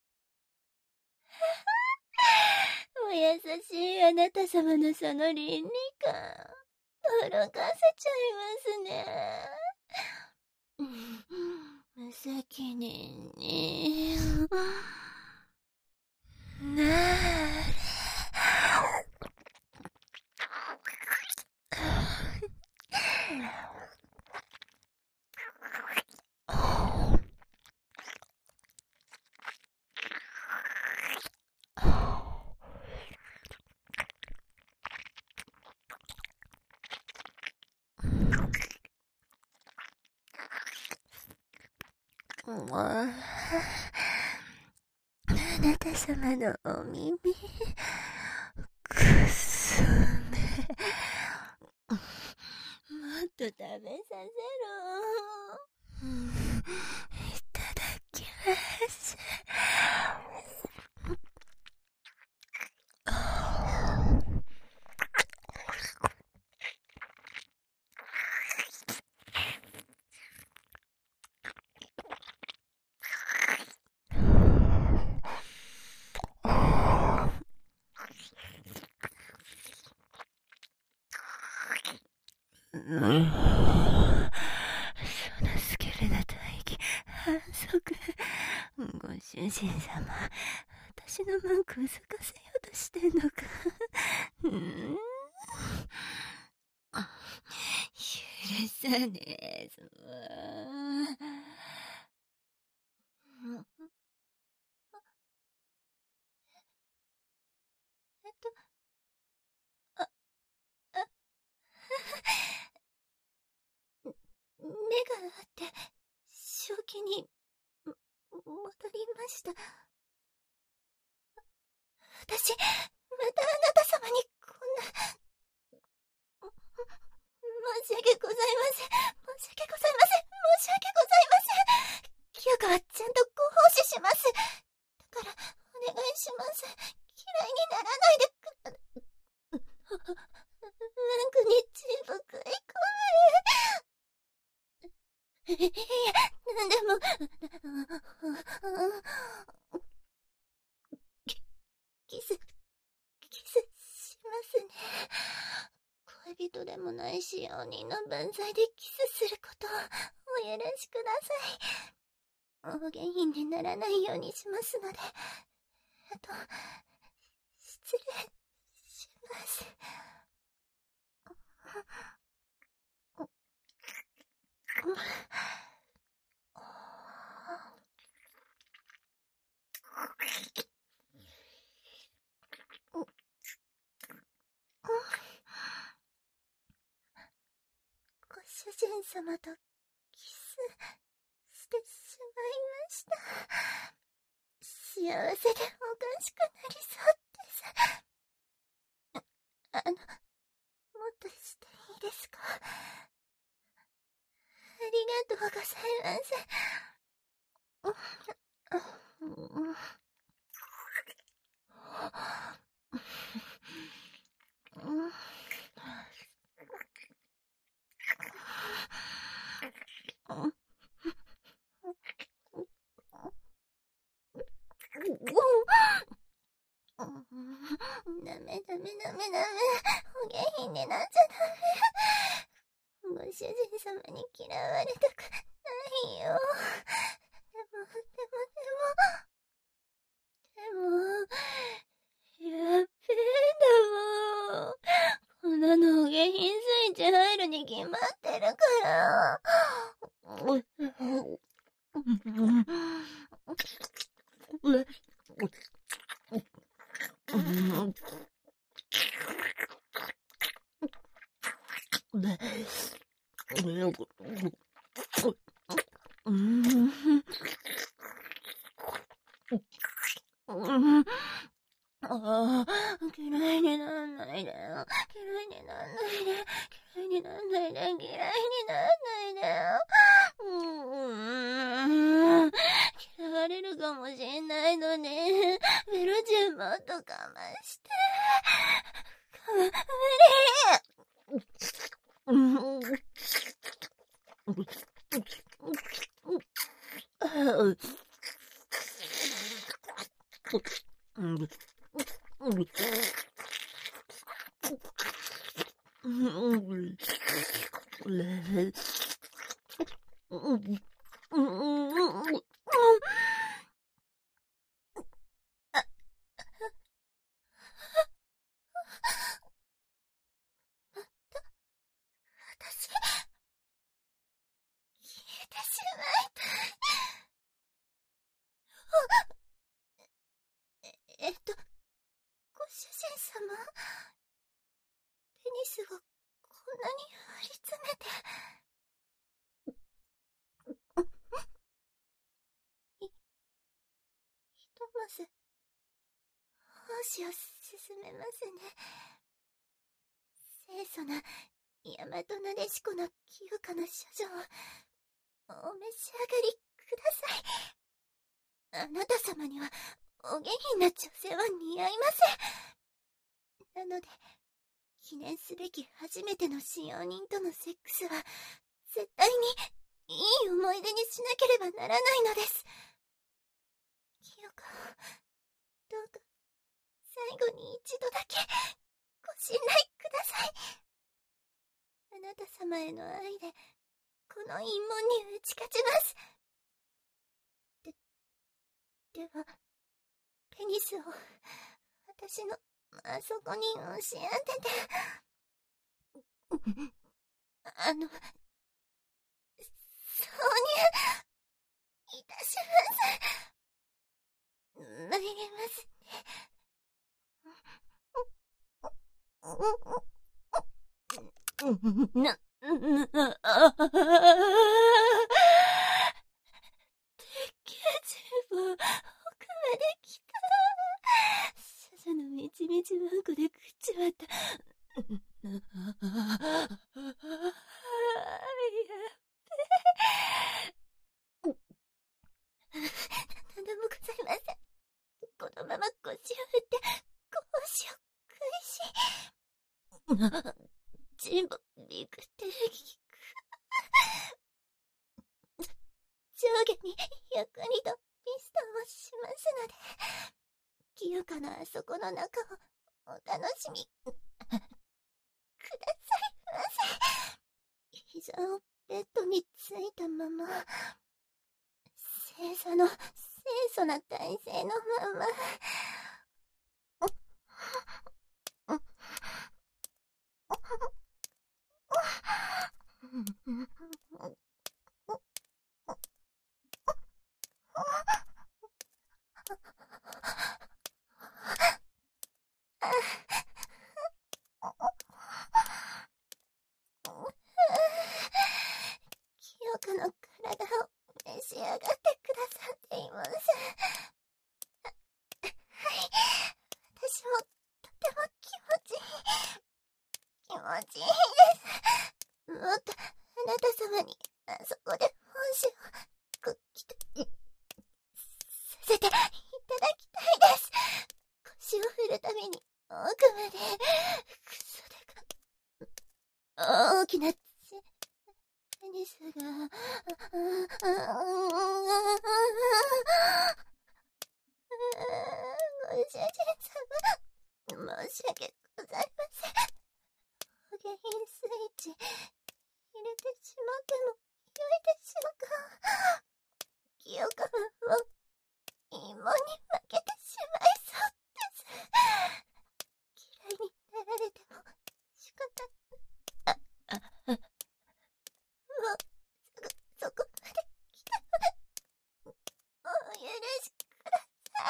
お優しいあなた様のその倫理観、驚かせちゃいますね。うん、無責任になれ。あなた様のお耳、くすめ。もっと食べさせろ。うん、いただきます。うん、そのスケルな大義、反則。ご主人様、私のマンコを咲かせようとしてんのか。うん、許さねえぞ。えっと、あ、あ、目があって、正気に、戻りました。私、またあなた様にこんな、申し訳ございません。申し訳ございません。申し訳ございません。清香はちゃんとご奉仕します。だから、お願いします。嫌いにならないでく、ランクにチーム食い込め。いや、なんでも、キス、キスしますね。恋人でもないし、鬼の分際でキスすることをお許しください。大原因にならないようにしますので、あと、失礼します。ご主人様とキスしてしまいました。幸せでおかしくなりそうです。あの、もっとしていいですか？ありがとうございます。 メダメダメダメ。お下品になっちゃダメ。ご主人様に嫌われたくないよ。でも、でも、でも、でも、やっべえだもん。こんなのお下品スイッチ入るに決まってるから。ああ、嫌いになんないでよ。嫌いになんないで。嫌いになんないで。嫌いになんないでよ。うーん。嫌われるかもしんないのに。ベロチューもっと我慢して。無理。うん。えっと、ご主人様、ペニスがこんなに張り詰めて。ひ、ひとまず、奉仕を進めますね。清楚な、大和なでしこの清かな処女を、お召し上がりください。あなた様には、お下品な女性は似合いません。なので、記念すべき初めての使用人とのセックスは、絶対にいい思い出にしなければならないのです。清子、どうか、最後に一度だけ、ご信頼ください。あなた様への愛で、この陰門に打ち勝ちます。で、では、ペニスを、私の、あそこに押し当てて、あの、挿入、いたします。参りますね。な、な、ああ、鉄拳銃も奥まで来た。サザのみちみちワンコで食っちまった。ああ、やっべ。なんでもございません。このまま腰を振って腰を食いし、人母ビクテルギク。上下にゆっくりとミストをしますので、清かなあそこの中をお楽しみくださいませ。膝をベッドについたまま、清楚の清楚な体勢のまま、清香の体を召し上がってくださっています。はい、私もとても気持ちいい。気持ちいいです。もっとあなた様にあそこで本心をくっきとさせていただきたいです。腰を振るたびに奥までくそでか大きなペニスがご主人様申し訳ございません。お下品スイッチ、入れてしまってもよいでしょうか。清香は芋に負けてしまいそうです。嫌いになられても仕方あ、あ、あ、もうすぐそこまで来たので、お許しくださ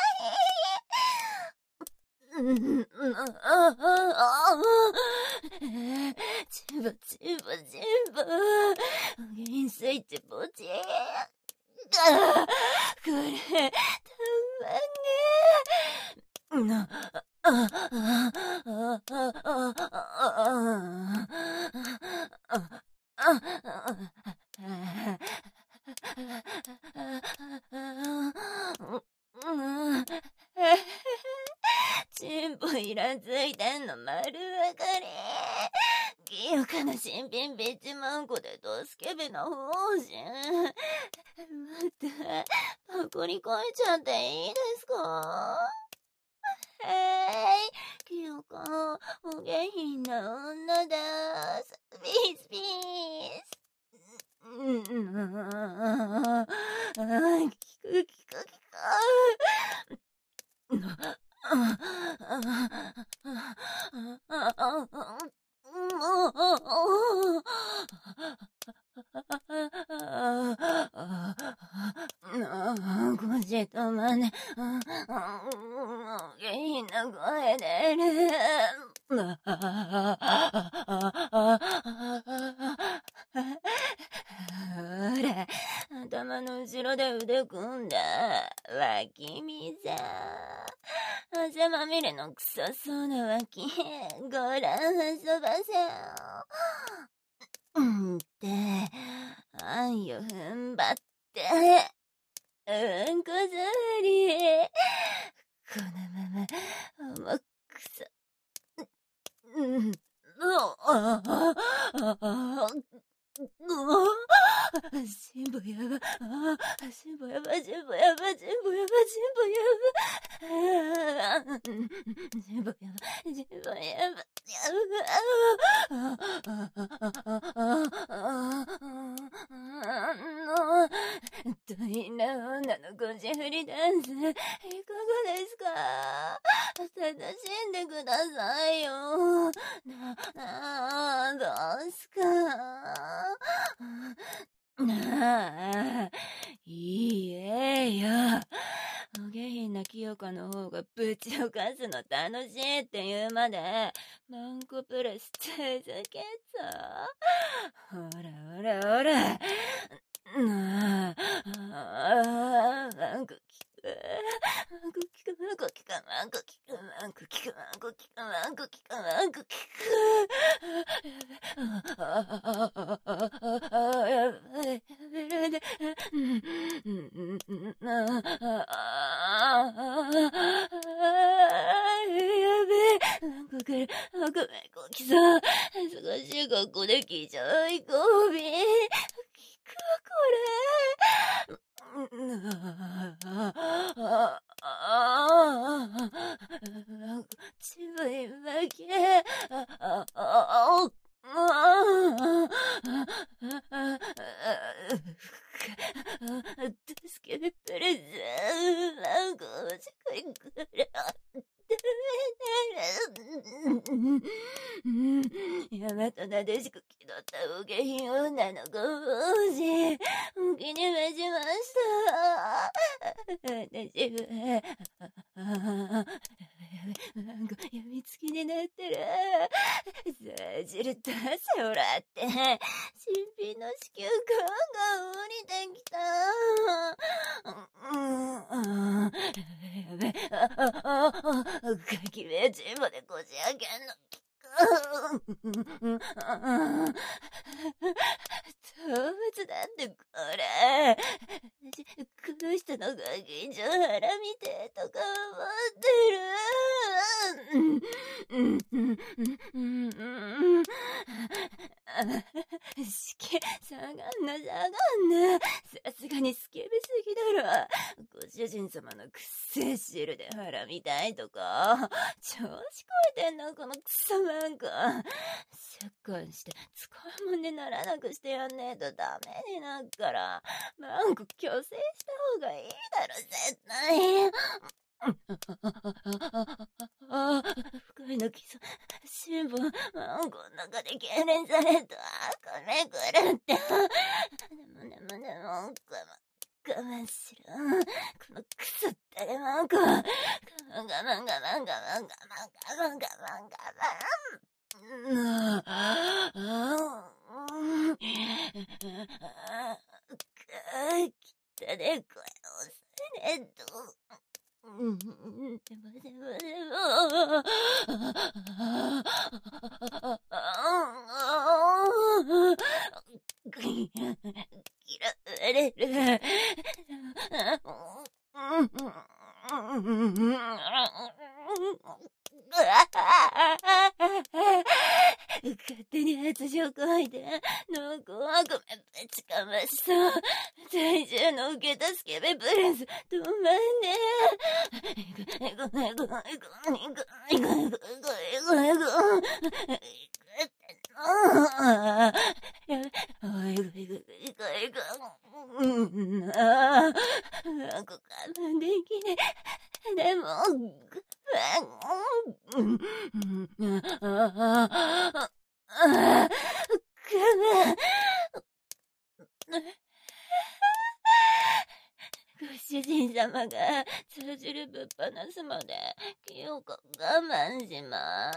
い。うん、うん、あ、あ、あ、チンボ、チンボ、チンボ。お下品スイッチポチ。あ、これ、たまんね。な、あ、あ、あ、あ、あ、チンポイラついてんの丸わかり。清香の新品ビッチマンコでドスケベな方針。待って、パコリこいちゃっていいですか？へい、清香、お下品な女です。ピースピース。うん、うん、ああ、聞く聞く聞く。ああ、ごじとまね、下品な声でる。ほら、頭の後ろで腕組んだ脇見さ。汗まみれの臭そうな脇、ご覧遊ばせよ。うんって、あんよ踏ん張って、うんこ座り。このまま、重くそ。うん、ああ、ああ、しんぼやば、しんぼやば、しんぼやば、しんぼやば、しんぼやば、しんぼやば、しんぼやば、大変な女の腰振りダンス、いかがですか？楽しんでくださいよ。な、な、どうすか？なあ、いいえよ。お下品な清香の方がぶちをかすの楽しいって言うまで、マンコプレス続けた。ほらほらほら。なあ、ああ、マンコ聞く。マンコ聞く、マンコ聞く、マンコ聞く、マンコ聞く、マンコ聞く、マンコ聞く、マンコ聞く。やばい、やべられ。やべえ、マンコくる、ごめん、ごきさん。忙しい学校で聞いちゃういこび。聞くわ、これ。ちぶいわけ。助けてくれず、なんかおしくりくれ。やまとなでしく気取ったお下品女のご奉仕、お気に召しました。私は、なんかやみつきになってる。さあ、じると汗をらって、新品の子宮感が降りてきた。やべ、あ、あ、あ、あ、かきめちんぼでこじ開けんの。動物だってこれ。この人のガキンチョ腹見てとか思ってる。しけ、下がんな、下がんな。さすがにスケベすぎだろ。こ主人様のくせ汁で腹みたいとか、調子こいてんな、このクソマンコ。折婚して、使い物にならなくしてやんねえとダメになっから、マンコ虚勢した方がいいだろ、絶対。ああ、深いのきそ、新聞、マンコの中で痙攣された。金くるって。でもでもでも、我慢、我慢しろ。このクソったれマンコ。我慢我慢我慢我慢我慢我慢我慢我慢。ああ、きったね、声を抑えねえと。うん、でもでもでも。嫌われる。勝手に発情こいで、濃厚はごめんぶちかました。体重の受け助けべプリンス、止まんねえ。ごめんごめんごめんごめんごめんごめんごめんごめんごめん。ああ、やめ、おい、ごいごいごいごいごい。うん、ああ、ここ我慢できねえ。でも、うん、うん、ああ、ああ、くむ。ご主人様が通じるぶっ放すまで、清子我慢します。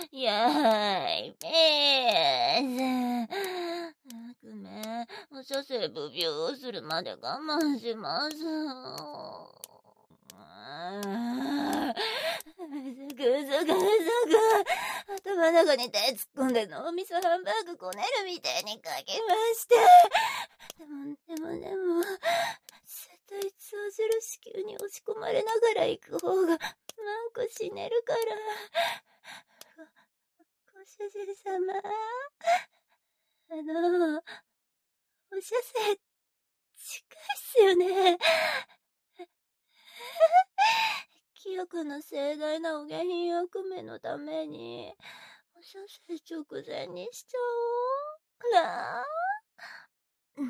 やーい、めーす。ごめん、お射精不病をするまで我慢します。ぐずぐずぐ。頭の中に手突っ込んで脳みそハンバーグこねるみたいにかけました。でも、でも、でも、絶対通じる子宮に押し込まれながら行く方が、マンコ死ねるから。ご、ご主人様。あの、お射精、近いっすよね。清子の盛大なお下品役目のために、お射精直前にしちゃおう。なあ。ね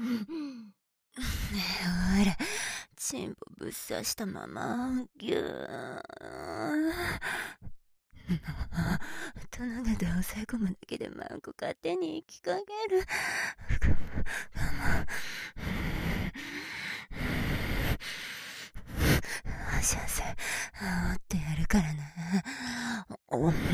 え、ほら、チンポぶっ刺したまま、ぎゅー。大人がで押さえ込むだけでマンコ勝手に生きかける。射精、あおってやるからな。お、お、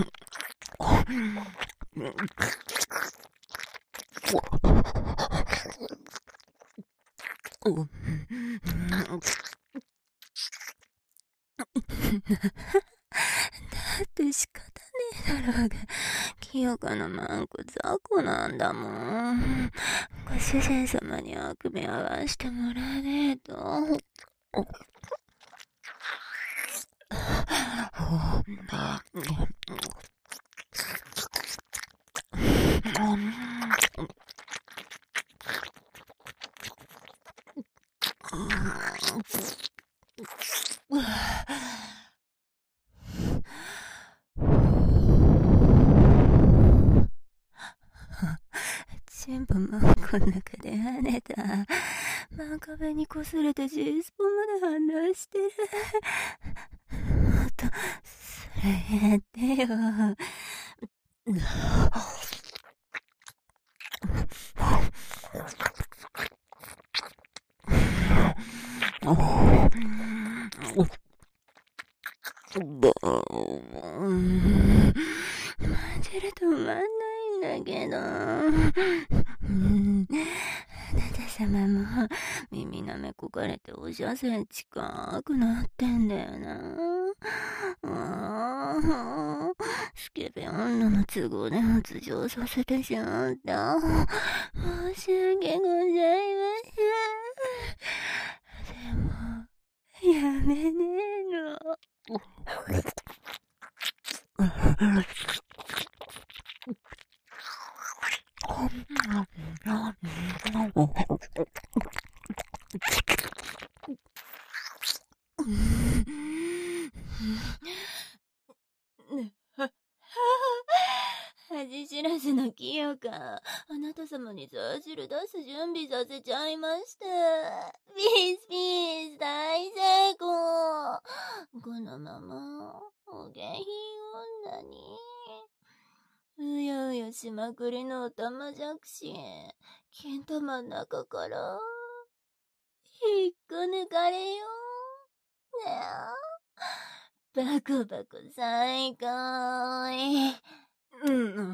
お、だって仕方ねえだろうが、清香のマンコ雑魚なんだもん。ご主人様に悪名合わしてもらわねえと。お、全部マンコの中で跳ねた。マン壁に擦れて G スポまで反応してる。もっと、それやってよ。マジで止まんないんだけど。うん、あなた様も耳なめこかれてお射精近くなってんだよな。ああ、スケベ女の都合で発情させてしまった。申し訳ございません。でも、やめねえの。 恥知らずの清香、あなた様に雑汁出す準備させちゃいました。ピースピース大成功。このままお下品女にうようよしまくりのおたまじゃくし、金玉の中から引っこ抜かれよう。ねえ、バコバコ最高い。うん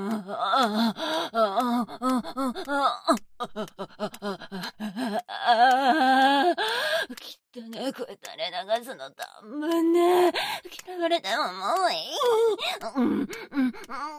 きっとね、これ垂れ流すのたんぶんね。嫌われてももういい。うんうん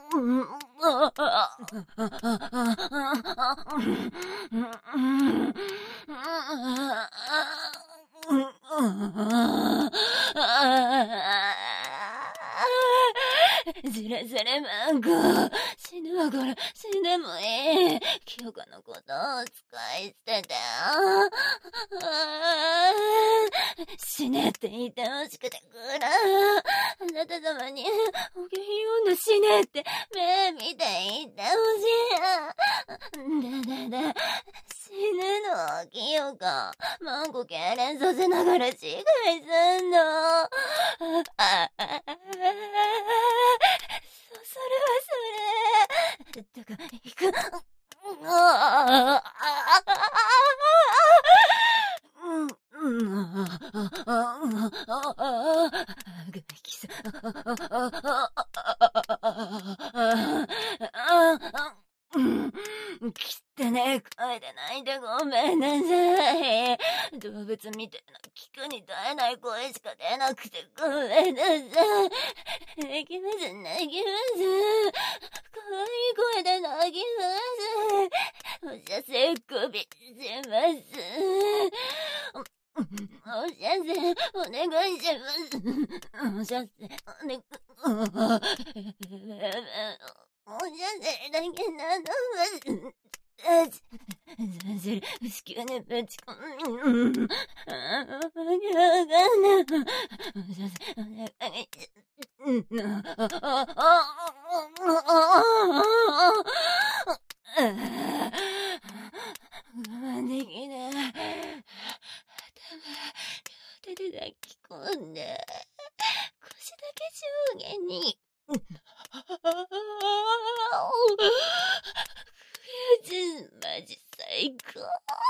じらされまんこ、死ぬわこれ、死んでもいい。清香のことを使い捨てて、死ねって言ってほしくてくら、あなた様にお下品女死ねって目見て言ってほしい。だだだ、死ぬの清香、マンコ痙攣させながら自害すんの。あああそれはそれ。だから行く。ああきったね声で泣いてごめんなさい。動物みたいな聞くに耐えない声しか出なくてごめんなさい。泣きます、泣きます。可愛い声で泣きます。お射精首します。お射精お願いします。お射精お願い。お射精だけなの。させる、子宮にぶち込む。ああ、わかんない。お射精お願い。我慢できない。頭、両手で抱き込んで、腰だけ上下に。マジ最高。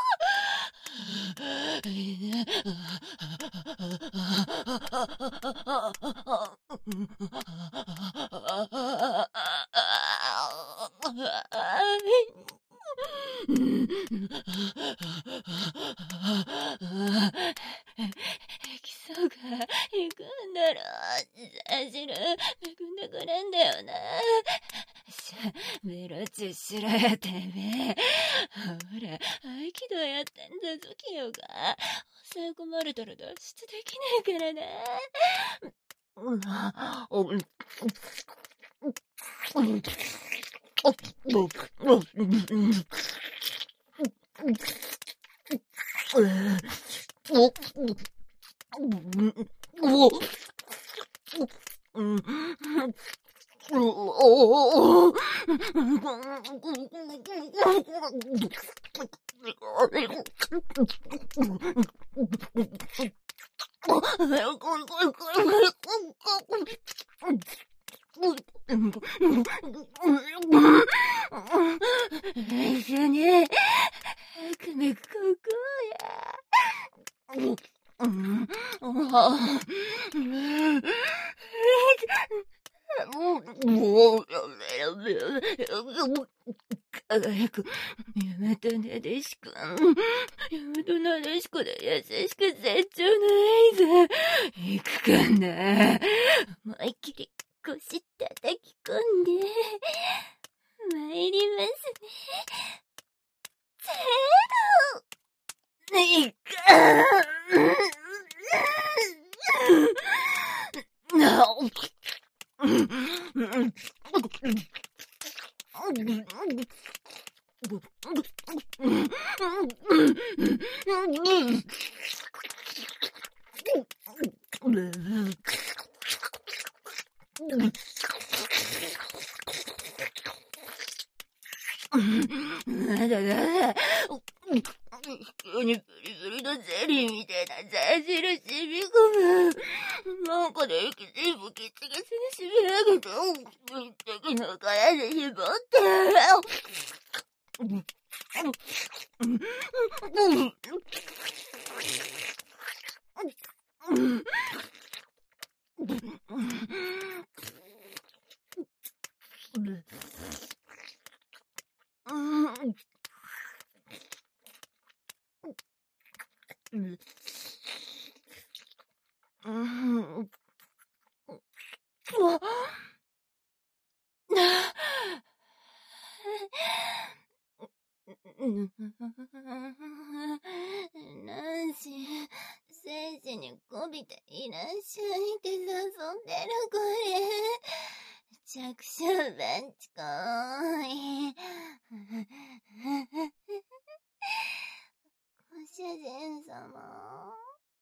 基礎が行くんだろ。さしろ、めくんでくれんだよな。しゃべろちゅしろやてめえ。ほら、合気道やってんだぞ、清香。抑え込まれたら脱出できないからな。一緒にくめくこうや。うん輝く夢となでしこ、夢となでしこで優しく成長の合図いくかな。思いっきり腰叩き込んで参りますね。せーの。いかなお。 だだだ。急にプリプリのゼリーみたいな材汁染み込む。なんかで息全部キツキツにしみ上げて、一滴の殻で絞って。ナンシー、聖地にこびていらっしゃいって誘ってるこれ。着手ベンチかーい。ご主人様。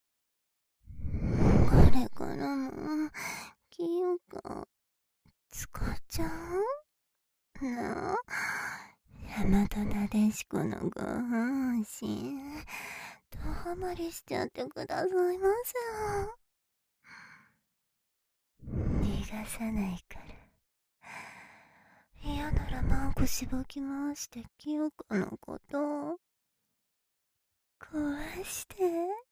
これからも、清か、使っちゃうなあ。大和なでしこのご本心、どハマりしちゃってくださいませ。逃がさないから。嫌ならマンコしばき回して清子のことを壊して。